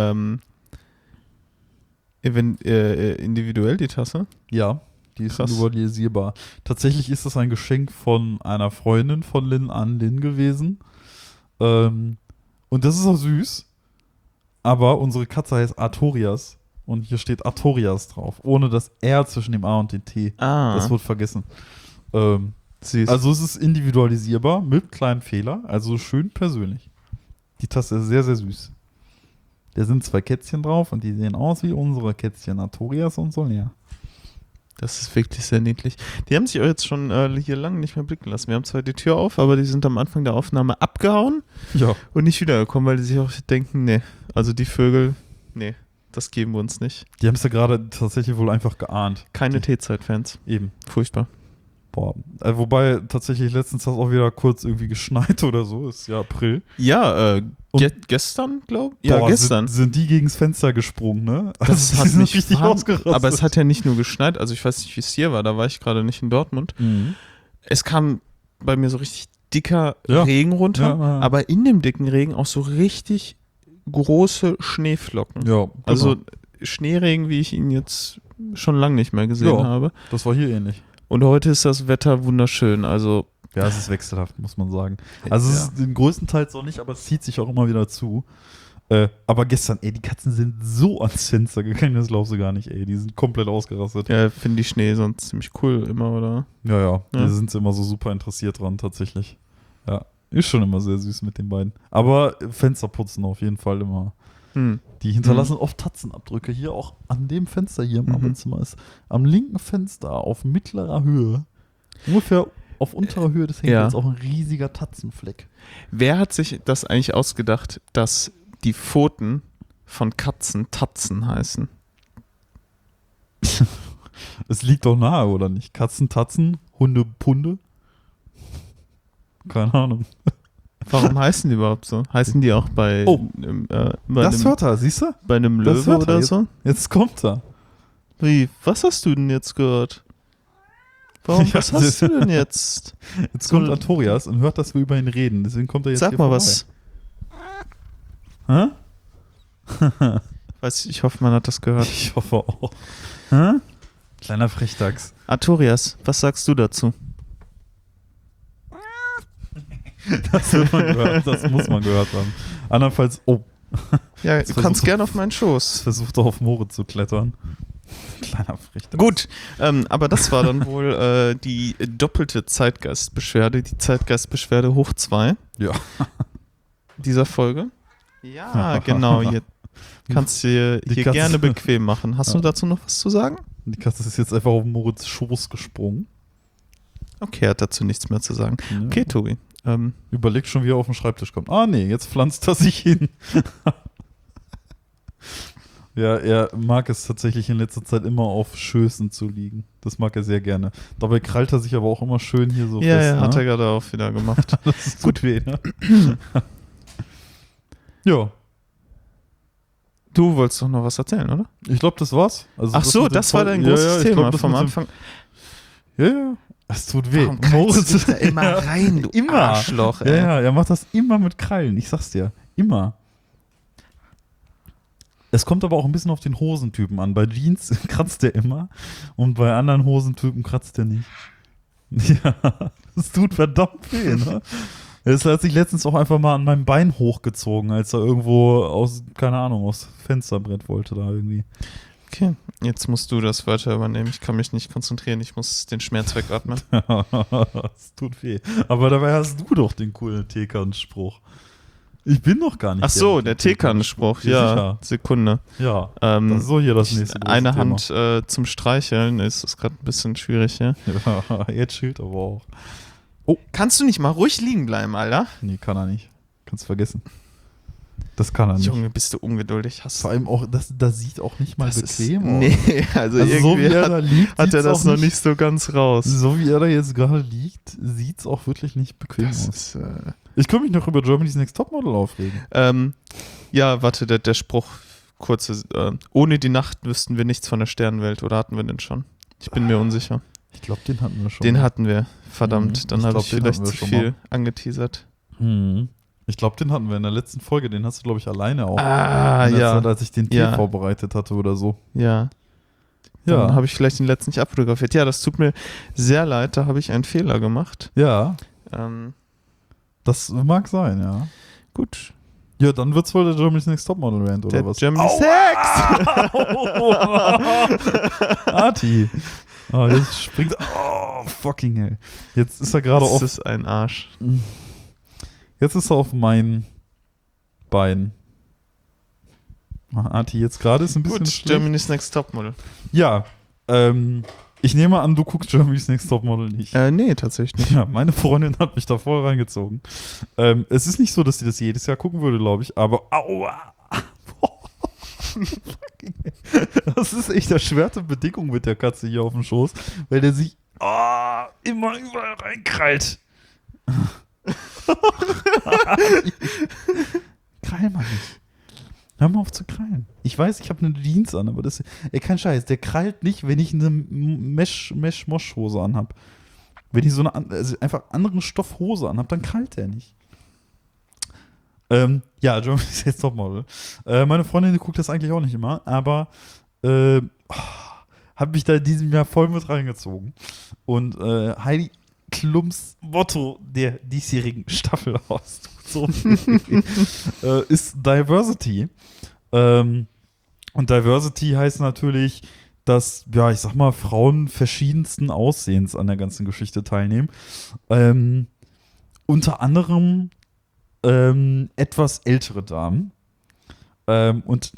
individuell, die Tasse? Ja, die ist Krass. individualisierbar. Tatsächlich ist das ein Geschenk von einer Freundin von Lynn an Lynn gewesen. Und das ist auch süß. Aber unsere Katze heißt Artorias. Und hier steht Artorias drauf. Ohne das R zwischen dem A und dem T. Das wird vergessen. Süß. Also es ist individualisierbar mit kleinen Fehler. Also schön persönlich. Die Tasse ist sehr, sehr süß. Da sind 2 Kätzchen drauf und die sehen aus wie unsere Kätzchen Artorias und Solea. Das ist wirklich sehr niedlich. Die haben sich auch jetzt schon hier lange nicht mehr blicken lassen. Wir haben zwar die Tür auf, aber die sind am Anfang der Aufnahme abgehauen und nicht wiedergekommen, weil die sich auch denken, nee, also die Vögel, nee, das geben wir uns nicht. Die haben es ja gerade tatsächlich wohl einfach geahnt. Keine T-Zeit-Fans. Eben. Furchtbar. Boah. Wobei tatsächlich letztens hat es auch wieder kurz irgendwie geschneit oder so. Ist ja April. Ja, gestern, glaube ich. Ja, Boah, gestern. Sind die gegens Fenster gesprungen, ne? Das Also, hat die sind mich richtig ausgerastet. Aber es hat ja nicht nur geschneit, also ich weiß nicht, wie es hier war, da war ich gerade nicht in Dortmund. Es kam bei mir so richtig dicker Regen runter, aber in dem dicken Regen auch so richtig große Schneeflocken. Ja, genau. Also Schneeregen, wie ich ihn jetzt schon lange nicht mehr gesehen habe. Das war hier ähnlich. Und heute ist das Wetter wunderschön, also ja, es ist wechselhaft, muss man sagen. Also es ist größtenteils auch nicht, aber es zieht sich auch immer wieder zu. Aber gestern, die Katzen sind so ans Fenster gegangen, das glaubst du gar nicht, die sind komplett ausgerastet. Ja, finde ich Schnee sonst ziemlich cool immer, oder? Ja. Da sind sie immer so super interessiert dran, tatsächlich. Ja, ist schon immer sehr süß mit den beiden. Aber Fenster putzen auf jeden Fall immer. Die hinterlassen oft Tatzenabdrücke. Hier auch an dem Fenster hier im Arbeitszimmer ist am linken Fenster auf mittlerer Höhe, ungefähr auf unterer Höhe des Henkels, auch ein riesiger Tatzenfleck. Wer hat sich das eigentlich ausgedacht, dass die Pfoten von Katzen Tatzen heißen? Es liegt doch nahe, oder nicht? Katzen, Tatzen, Hunde, Punde? Keine Ahnung. Warum heißen die überhaupt so? Heißen die auch bei, Das hört er, siehst du? bei einem Das Löwe hört er oder jetzt. so? Jetzt kommt er. Wie? Was hast du denn jetzt gehört? Warum? Ja, Was hast du denn jetzt? Jetzt kommt Artorias und hört, dass wir über ihn reden. Deswegen kommt er jetzt Sag hier mal vorbei. was. Hä? Ich hoffe, man hat das gehört. Ich hoffe auch. Hä? Kleiner Frechdachs. Artorias, was sagst du dazu? Das wird man gehört. Das muss man gehört haben. Andernfalls, Ja, Jetzt du kannst versuch- gerne auf meinen Schoß. versucht er auf Moritz zu klettern. Kleiner Frechdachs. Gut, aber das war dann wohl die doppelte Zeitgeistbeschwerde, die Zeitgeistbeschwerde hoch 2 Ja. dieser Folge. Ja, genau. Hier kannst du Die hier Katze- gerne bequem machen. Hast du dazu noch was zu sagen? Die Katze ist jetzt einfach auf Moritz Schoß gesprungen. Okay, er hat dazu nichts mehr zu sagen. Ja. Okay, Tobi. Überlegt schon, wie er auf den Schreibtisch kommt. Ah, nee, jetzt pflanzt er sich hin. Ja, er mag es tatsächlich in letzter Zeit immer auf Schößen zu liegen. Das mag er sehr gerne. Dabei krallt er sich aber auch immer schön hier so Ja, fest. ja, hat ne? er gerade auch wieder gemacht. Das ist gut weh, ne? Ja, Du wolltest doch noch was erzählen, oder? ich glaube, das war's. Also Ach so, mit dem das war dein Voll- großes ja, ich Thema glaub, das vom mit dem- Anfang. Ja, ja. Es tut weh. Warum krallst du dich da immer Ja, rein, du immer. Arschloch, Ja, ey. ja, er macht das immer mit Krallen. Ich sag's dir. Immer. Es kommt aber auch ein bisschen auf den Hosentypen an. Bei Jeans kratzt er immer und bei anderen Hosentypen kratzt er nicht. Ja, das tut verdammt weh, ne? Es hat sich letztens auch einfach mal an meinem Bein hochgezogen, als er irgendwo aus, keine Ahnung, aus Fensterbrett wollte da irgendwie. Okay, jetzt musst du das weiter übernehmen. Ich kann mich nicht konzentrieren. Ich muss den Schmerz wegatmen. Es tut weh. Aber dabei hast du doch den coolen Tekan-Spruch. Ich bin doch gar nicht. Ach so, mit der dem Tekan-Spruch. Ja, sicher. Sekunde. Ja, das ist so hier das nächste große Eine Thema. Hand zum Streicheln ist gerade ein bisschen schwierig, ja. Ja, jetzt chillt aber auch. Kannst du nicht mal ruhig liegen bleiben, Alter? Nee, kann er nicht. Kannst vergessen. Das kann er nicht. Junge, bist du ungeduldig. Hast Vor allem auch, das sieht auch nicht mal das bequem ist, aus. Nee, also, Also so wie irgendwie er da liegt, hat er sieht's das auch noch nicht so ganz raus. So wie er da jetzt gerade liegt, sieht es auch wirklich nicht bequem Das aus. ist, Ich könnte mich noch über Germany's Next Topmodel aufregen. ja, warte, der Spruch, kurze, ohne die Nacht wüssten wir nichts von der Sternenwelt, oder hatten wir den schon? Ich bin mir unsicher. Ich glaube, den hatten wir schon. Den hatten wir, verdammt, Mhm. dann Ich habe glaub, ich den vielleicht hatten wir zu schon viel mal. angeteasert. Mhm. Ich glaube, den hatten wir in der letzten Folge. Den hast du, glaube ich, alleine auch. Ah, In der ja, Zeit, als ich den Tee Ja. vorbereitet hatte oder so. ja. Ja. Dann habe ich vielleicht den letzten nicht abfotografiert. Ja, das tut mir sehr leid, da habe ich einen Fehler gemacht. Ja, Ähm, das mag sein, ja. gut. Ja, dann wird's wohl der Germany's Next Topmodel Rant, oder Der was? Germany Sex! Arti. Oh, jetzt springt. Oh, fucking hell. Jetzt ist er gerade Das auf. ist ein Arsch. Jetzt ist er auf mein Bein. Arti, jetzt gerade ist ein bisschen. Gut, schlecht. Germany's Next Topmodel. Ja, ich nehme an, du guckst Germany's Next Topmodel nicht. Nee, tatsächlich nicht. Ja, meine Freundin hat mich da voll reingezogen. Es ist nicht so, dass sie das jedes Jahr gucken würde, glaube ich, aber aua. Das ist echt erschwerte Bedingung mit der Katze hier auf dem Schoß, weil der sich immer überall reinkrallt. Krall mal nicht. Hör mal auf zu krallen. Ich weiß, ich habe eine Jeans an, aber das kein Scheiß, der krallt nicht, wenn ich eine Mesh-Mosch-Hose anhab. Wenn ich so eine einfach anderen Stoffhose anhab, dann krallt der nicht. Ja, Germany's Next Topmodel. Meine Freundin die guckt das eigentlich auch nicht immer, aber hat mich da in diesem Jahr voll mit reingezogen. Und Heidi Klums Motto der diesjährigen Staffel aus so ist Diversity. Und Diversity heißt natürlich, dass, ja, ich sag mal, Frauen verschiedensten Aussehens an der ganzen Geschichte teilnehmen. Unter anderem etwas ältere Damen. Und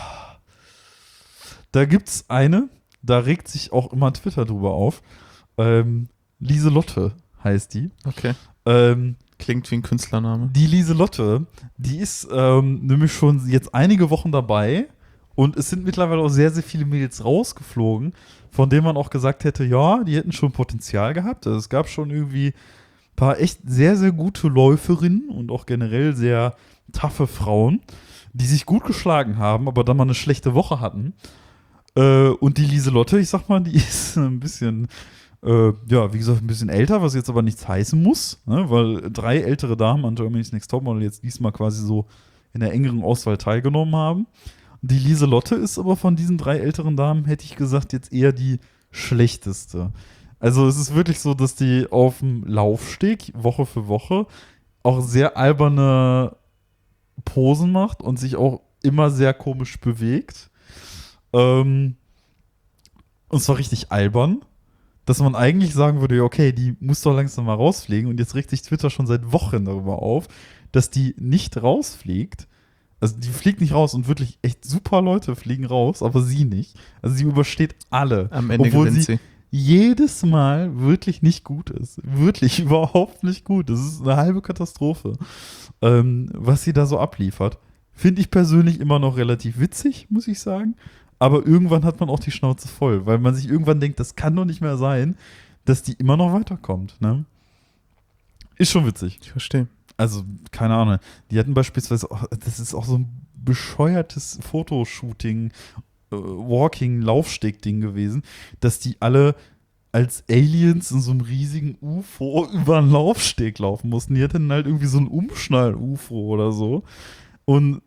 da gibt's eine, da regt sich auch immer Twitter drüber auf. Lieselotte heißt die. Okay. Klingt wie ein Künstlername. Die Lieselotte, die ist nämlich schon jetzt einige Wochen dabei und es sind mittlerweile auch sehr, sehr viele Mädels rausgeflogen, von denen man auch gesagt hätte, ja, die hätten schon Potenzial gehabt. Also es gab schon irgendwie ein paar echt sehr, sehr gute Läuferinnen und auch generell sehr taffe Frauen, die sich gut geschlagen haben, aber dann mal eine schlechte Woche hatten. Und die Lieselotte, ich sag mal, die ist ein bisschen, ja, wie gesagt, ein bisschen älter, was jetzt aber nichts heißen muss, ne? Weil 3 ältere Damen an Germany's Next Topmodel jetzt diesmal quasi so in der engeren Auswahl teilgenommen haben. Die Lieselotte ist aber von diesen 3 älteren Damen, hätte ich gesagt, jetzt eher die schlechteste. Also es ist wirklich so, dass die auf dem Laufsteg Woche für Woche auch sehr alberne Posen macht und sich auch immer sehr komisch bewegt. Und zwar richtig albern, dass man eigentlich sagen würde, okay, die muss doch langsam mal rausfliegen und jetzt regt sich Twitter schon seit Wochen darüber auf, dass die nicht rausfliegt. Also die fliegt nicht raus und wirklich echt super Leute fliegen raus, aber sie nicht. Also sie übersteht alle. Am Ende obwohl gewinnt sie. Jedes Mal wirklich nicht gut ist. Wirklich überhaupt nicht gut. Das ist eine halbe Katastrophe, was sie da so abliefert. Finde ich persönlich immer noch relativ witzig, muss ich sagen. Aber irgendwann hat man auch die Schnauze voll, weil man sich irgendwann denkt, das kann doch nicht mehr sein, dass die immer noch weiterkommt. Ne? Ist schon witzig. Ich verstehe. Also, keine Ahnung. Die hatten beispielsweise, das ist auch so ein bescheuertes Fotoshooting, Walking-Laufsteg-Ding gewesen, dass die alle als Aliens in so einem riesigen UFO über einen Laufsteg laufen mussten. Die hatten halt irgendwie so ein Umschnall-UFO oder so. Und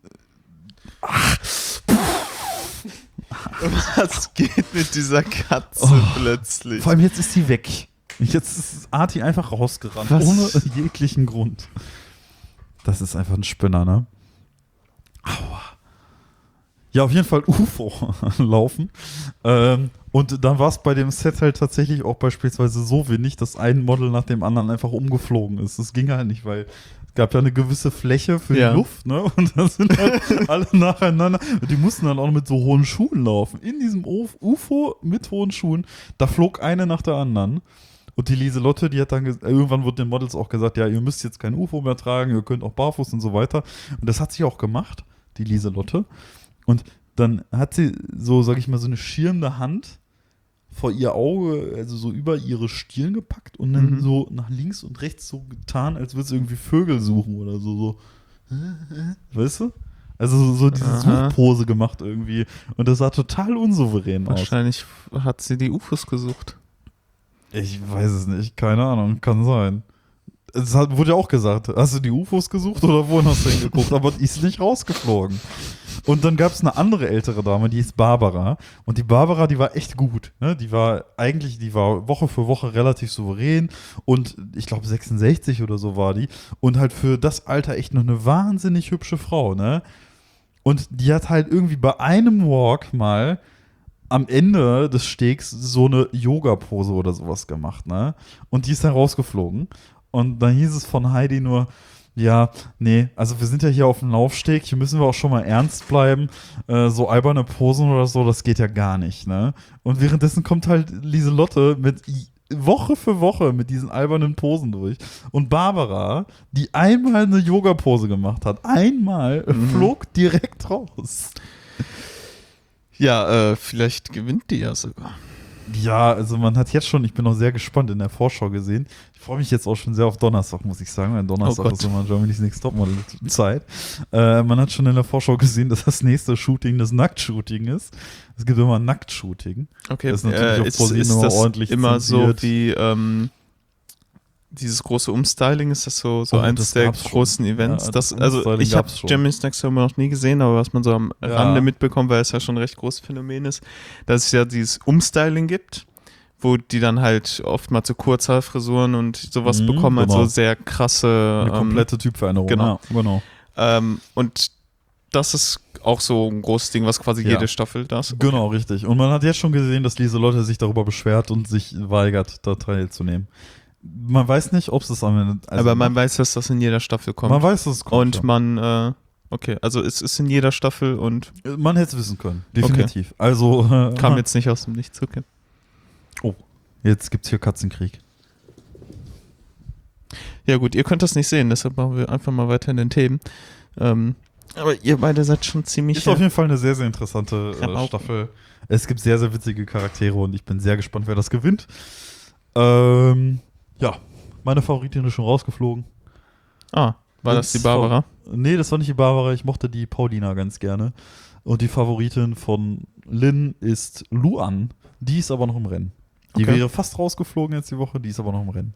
Was geht mit dieser Katze plötzlich? vor allem jetzt ist sie weg. Jetzt ist Arti einfach rausgerannt, Was? ohne jeglichen Grund. Das ist einfach ein Spinner, ne? Aua. Ja, auf jeden Fall UFO laufen. Und dann war es bei dem Set halt tatsächlich auch beispielsweise so wenig, dass ein Model nach dem anderen einfach umgeflogen ist. Das ging halt nicht, weil es gab ja eine gewisse Fläche für Ja. die Luft, ne? Und dann sind halt alle nacheinander. Und die mussten dann auch noch mit so hohen Schuhen laufen. In diesem UFO mit hohen Schuhen, da flog eine nach der anderen. Und die Lieselotte, die hat dann, irgendwann wurde den Models auch gesagt, ja, ihr müsst jetzt kein UFO mehr tragen, ihr könnt auch barfuß und so weiter. Und das hat sie auch gemacht, die Lieselotte. Und dann hat sie so, sag ich mal, so eine schirmende Hand vor ihr Auge, also so über ihre Stirn gepackt und dann so nach links und rechts so getan, als würde sie irgendwie Vögel suchen oder so. Weißt du? Also so diese Aha. Suchpose gemacht irgendwie. Und das sah total unsouverän aus. Wahrscheinlich hat sie die UFOs gesucht. Ich weiß es nicht, keine Ahnung, kann sein. Es wurde ja auch gesagt, hast du die UFOs gesucht oder wohin hast du hingeguckt? Aber die ist nicht rausgeflogen. Und dann gab es eine andere ältere Dame, die ist Barbara. Und die Barbara, die war echt gut. Ne? Die war Woche für Woche relativ souverän. Und ich glaube 66 oder so war die. Und halt für das Alter echt noch eine wahnsinnig hübsche Frau. Ne? Und die hat halt irgendwie bei einem Walk mal am Ende des Stegs so eine Yoga-Pose oder sowas gemacht, ne? Und die ist dann rausgeflogen. Und dann hieß es von Heidi nur, ja, nee, also wir sind ja hier auf dem Laufsteg, hier müssen wir auch schon mal ernst bleiben. So alberne Posen oder so, das geht ja gar nicht, ne? Und währenddessen kommt halt Lieselotte mit Woche für Woche mit diesen albernen Posen durch. Und Barbara, die einmal eine Yoga-Pose gemacht hat, flog direkt raus. Ja, vielleicht gewinnt die ja sogar. Ja, also man hat jetzt schon, ich bin noch sehr gespannt in der Vorschau gesehen. Ich freue mich jetzt auch schon sehr auf Donnerstag, muss ich sagen, weil Donnerstag Oh ist immer Germany's Next Topmodel Zeit. Man hat schon in der Vorschau gesehen, dass das nächste Shooting das Nacktshooting ist. Es gibt immer Nacktshooting. Okay, Das ist natürlich auf ProSieben ist immer das ordentlich immer zensiert. so wie dieses große Umstyling? Ist das so Oh, eins das der gab's schon. großen Events? Ja, Das, das also Umstyling ich habe gab's schon. Germany's Next Topmodel noch nie gesehen, aber was man so am Ja. Rande mitbekommt, weil es ja schon ein recht großes Phänomen ist, dass es ja dieses Umstyling gibt, wo die dann halt oft mal zu Kurzhaarfrisuren und sowas bekommen, genau. also sehr krasse Eine komplette Typveränderung. genau. Ja, genau. und das ist auch so ein großes Ding, was quasi Ja. jede Staffel das. Genau, richtig. Und man hat jetzt schon gesehen, dass Lieselotte sich darüber beschwert und sich weigert, da teilzunehmen. Man weiß nicht, ob es das am Ende. Also Aber man weiß, dass das in jeder Staffel kommt. man weiß, dass es kommt. Und ja. man, okay, also es ist in jeder Staffel und Man hätte es wissen können, definitiv. Also kam jetzt nicht aus dem Nichts. Okay. jetzt gibt es hier Katzenkrieg. Ja gut, ihr könnt das nicht sehen, deshalb machen wir einfach mal weiter in den Themen. Aber ihr beide seid schon ziemlich... Ist auf jeden Fall eine sehr, sehr interessante Rabauken. Staffel. Es gibt sehr, sehr witzige Charaktere und ich bin sehr gespannt, wer das gewinnt. Ja, meine Favoritin ist schon rausgeflogen. war das die Barbara? Nee, das war nicht die Barbara. Ich mochte die Paulina ganz gerne. Und die Favoritin von Lynn ist Luan. Die ist aber noch im Rennen. Die Okay. wäre fast rausgeflogen jetzt die Woche, die ist aber noch im Rennen.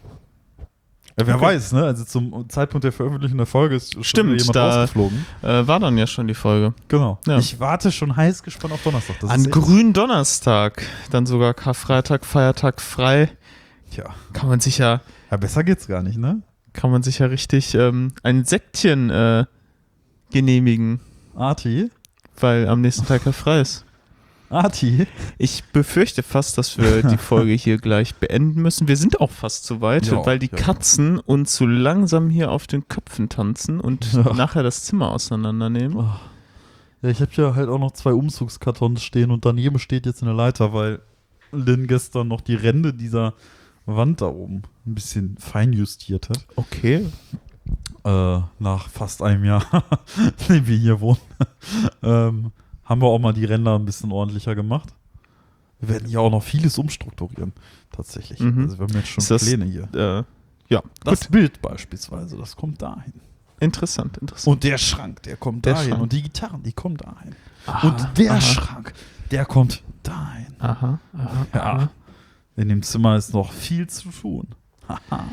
Ja, wer Okay. weiß, ne? Also zum Zeitpunkt der Veröffentlichung der Folge ist schon Stimmt, wieder jemand da- rausgeflogen. War dann ja schon die Folge. Genau. Ja. Ich warte schon heiß gespannt auf Donnerstag. Das An ist echt- Gründonnerstag, dann sogar Karfreitag, Feiertag frei. Tja, Kann man sich ja besser geht's gar nicht, ne? richtig ein Sektchen genehmigen, Arti? weil am nächsten Tag ja frei ist. Arti? Ich befürchte fast, dass wir die Folge hier gleich beenden müssen. Wir sind auch fast zu weit, Ja, weil die ja. Katzen uns so langsam hier auf den Köpfen tanzen und Ja. nachher das Zimmer auseinandernehmen. Oh. Ja, ich habe ja halt auch noch 2 Umzugskartons stehen und daneben steht jetzt eine Leiter, weil Lynn gestern noch die Ränder dieser Wand da oben ein bisschen feinjustiert hat. Okay. Nach fast einem Jahr, in dem wir hier wohnen, haben wir auch mal die Ränder ein bisschen ordentlicher gemacht. Wir werden hier auch noch vieles umstrukturieren, tatsächlich. Mhm. Also wir haben jetzt schon Ist das- Pläne hier. Ja, Das gut. Bild beispielsweise, das kommt dahin. Interessant. Und der Schrank, der kommt Der dahin. Schrank. Und die Gitarren, die kommen dahin. Aha, Und der aha. Schrank, der kommt dahin. Aha. Ja. In dem Zimmer ist noch viel zu tun. Haha.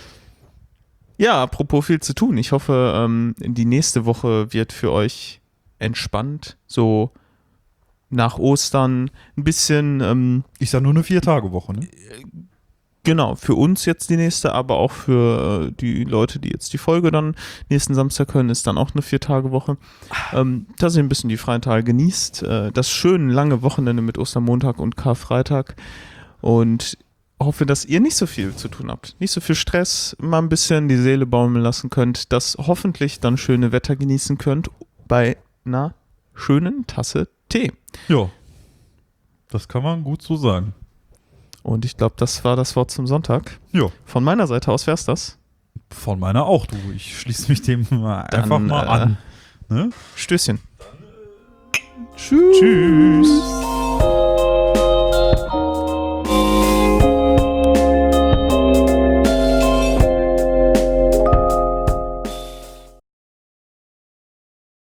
Ja, apropos viel zu tun. Ich hoffe, die nächste Woche wird für euch entspannt. So nach Ostern ein bisschen, Ist ja nur eine 4-Tage-Woche, ne? genau, für uns jetzt die nächste, aber auch für die Leute, die jetzt die Folge dann nächsten Samstag hören, ist dann auch eine 4-Tage-Woche. Dass ihr ein bisschen die freien Tage genießt. Das schöne lange Wochenende mit Ostermontag und Karfreitag. Und hoffe, dass ihr nicht so viel zu tun habt. Nicht so viel Stress, mal ein bisschen die Seele baumeln lassen könnt, das hoffentlich dann schöne Wetter genießen könnt bei einer schönen Tasse Tee. Ja. Das kann man gut so sagen. Und ich glaube, das war das Wort zum Sonntag. Ja. Von meiner Seite aus wär's das. Von meiner auch, du. Ich schließe mich dem mal einfach mal an. Ne? Stößchen. Tschüss. Tschüss.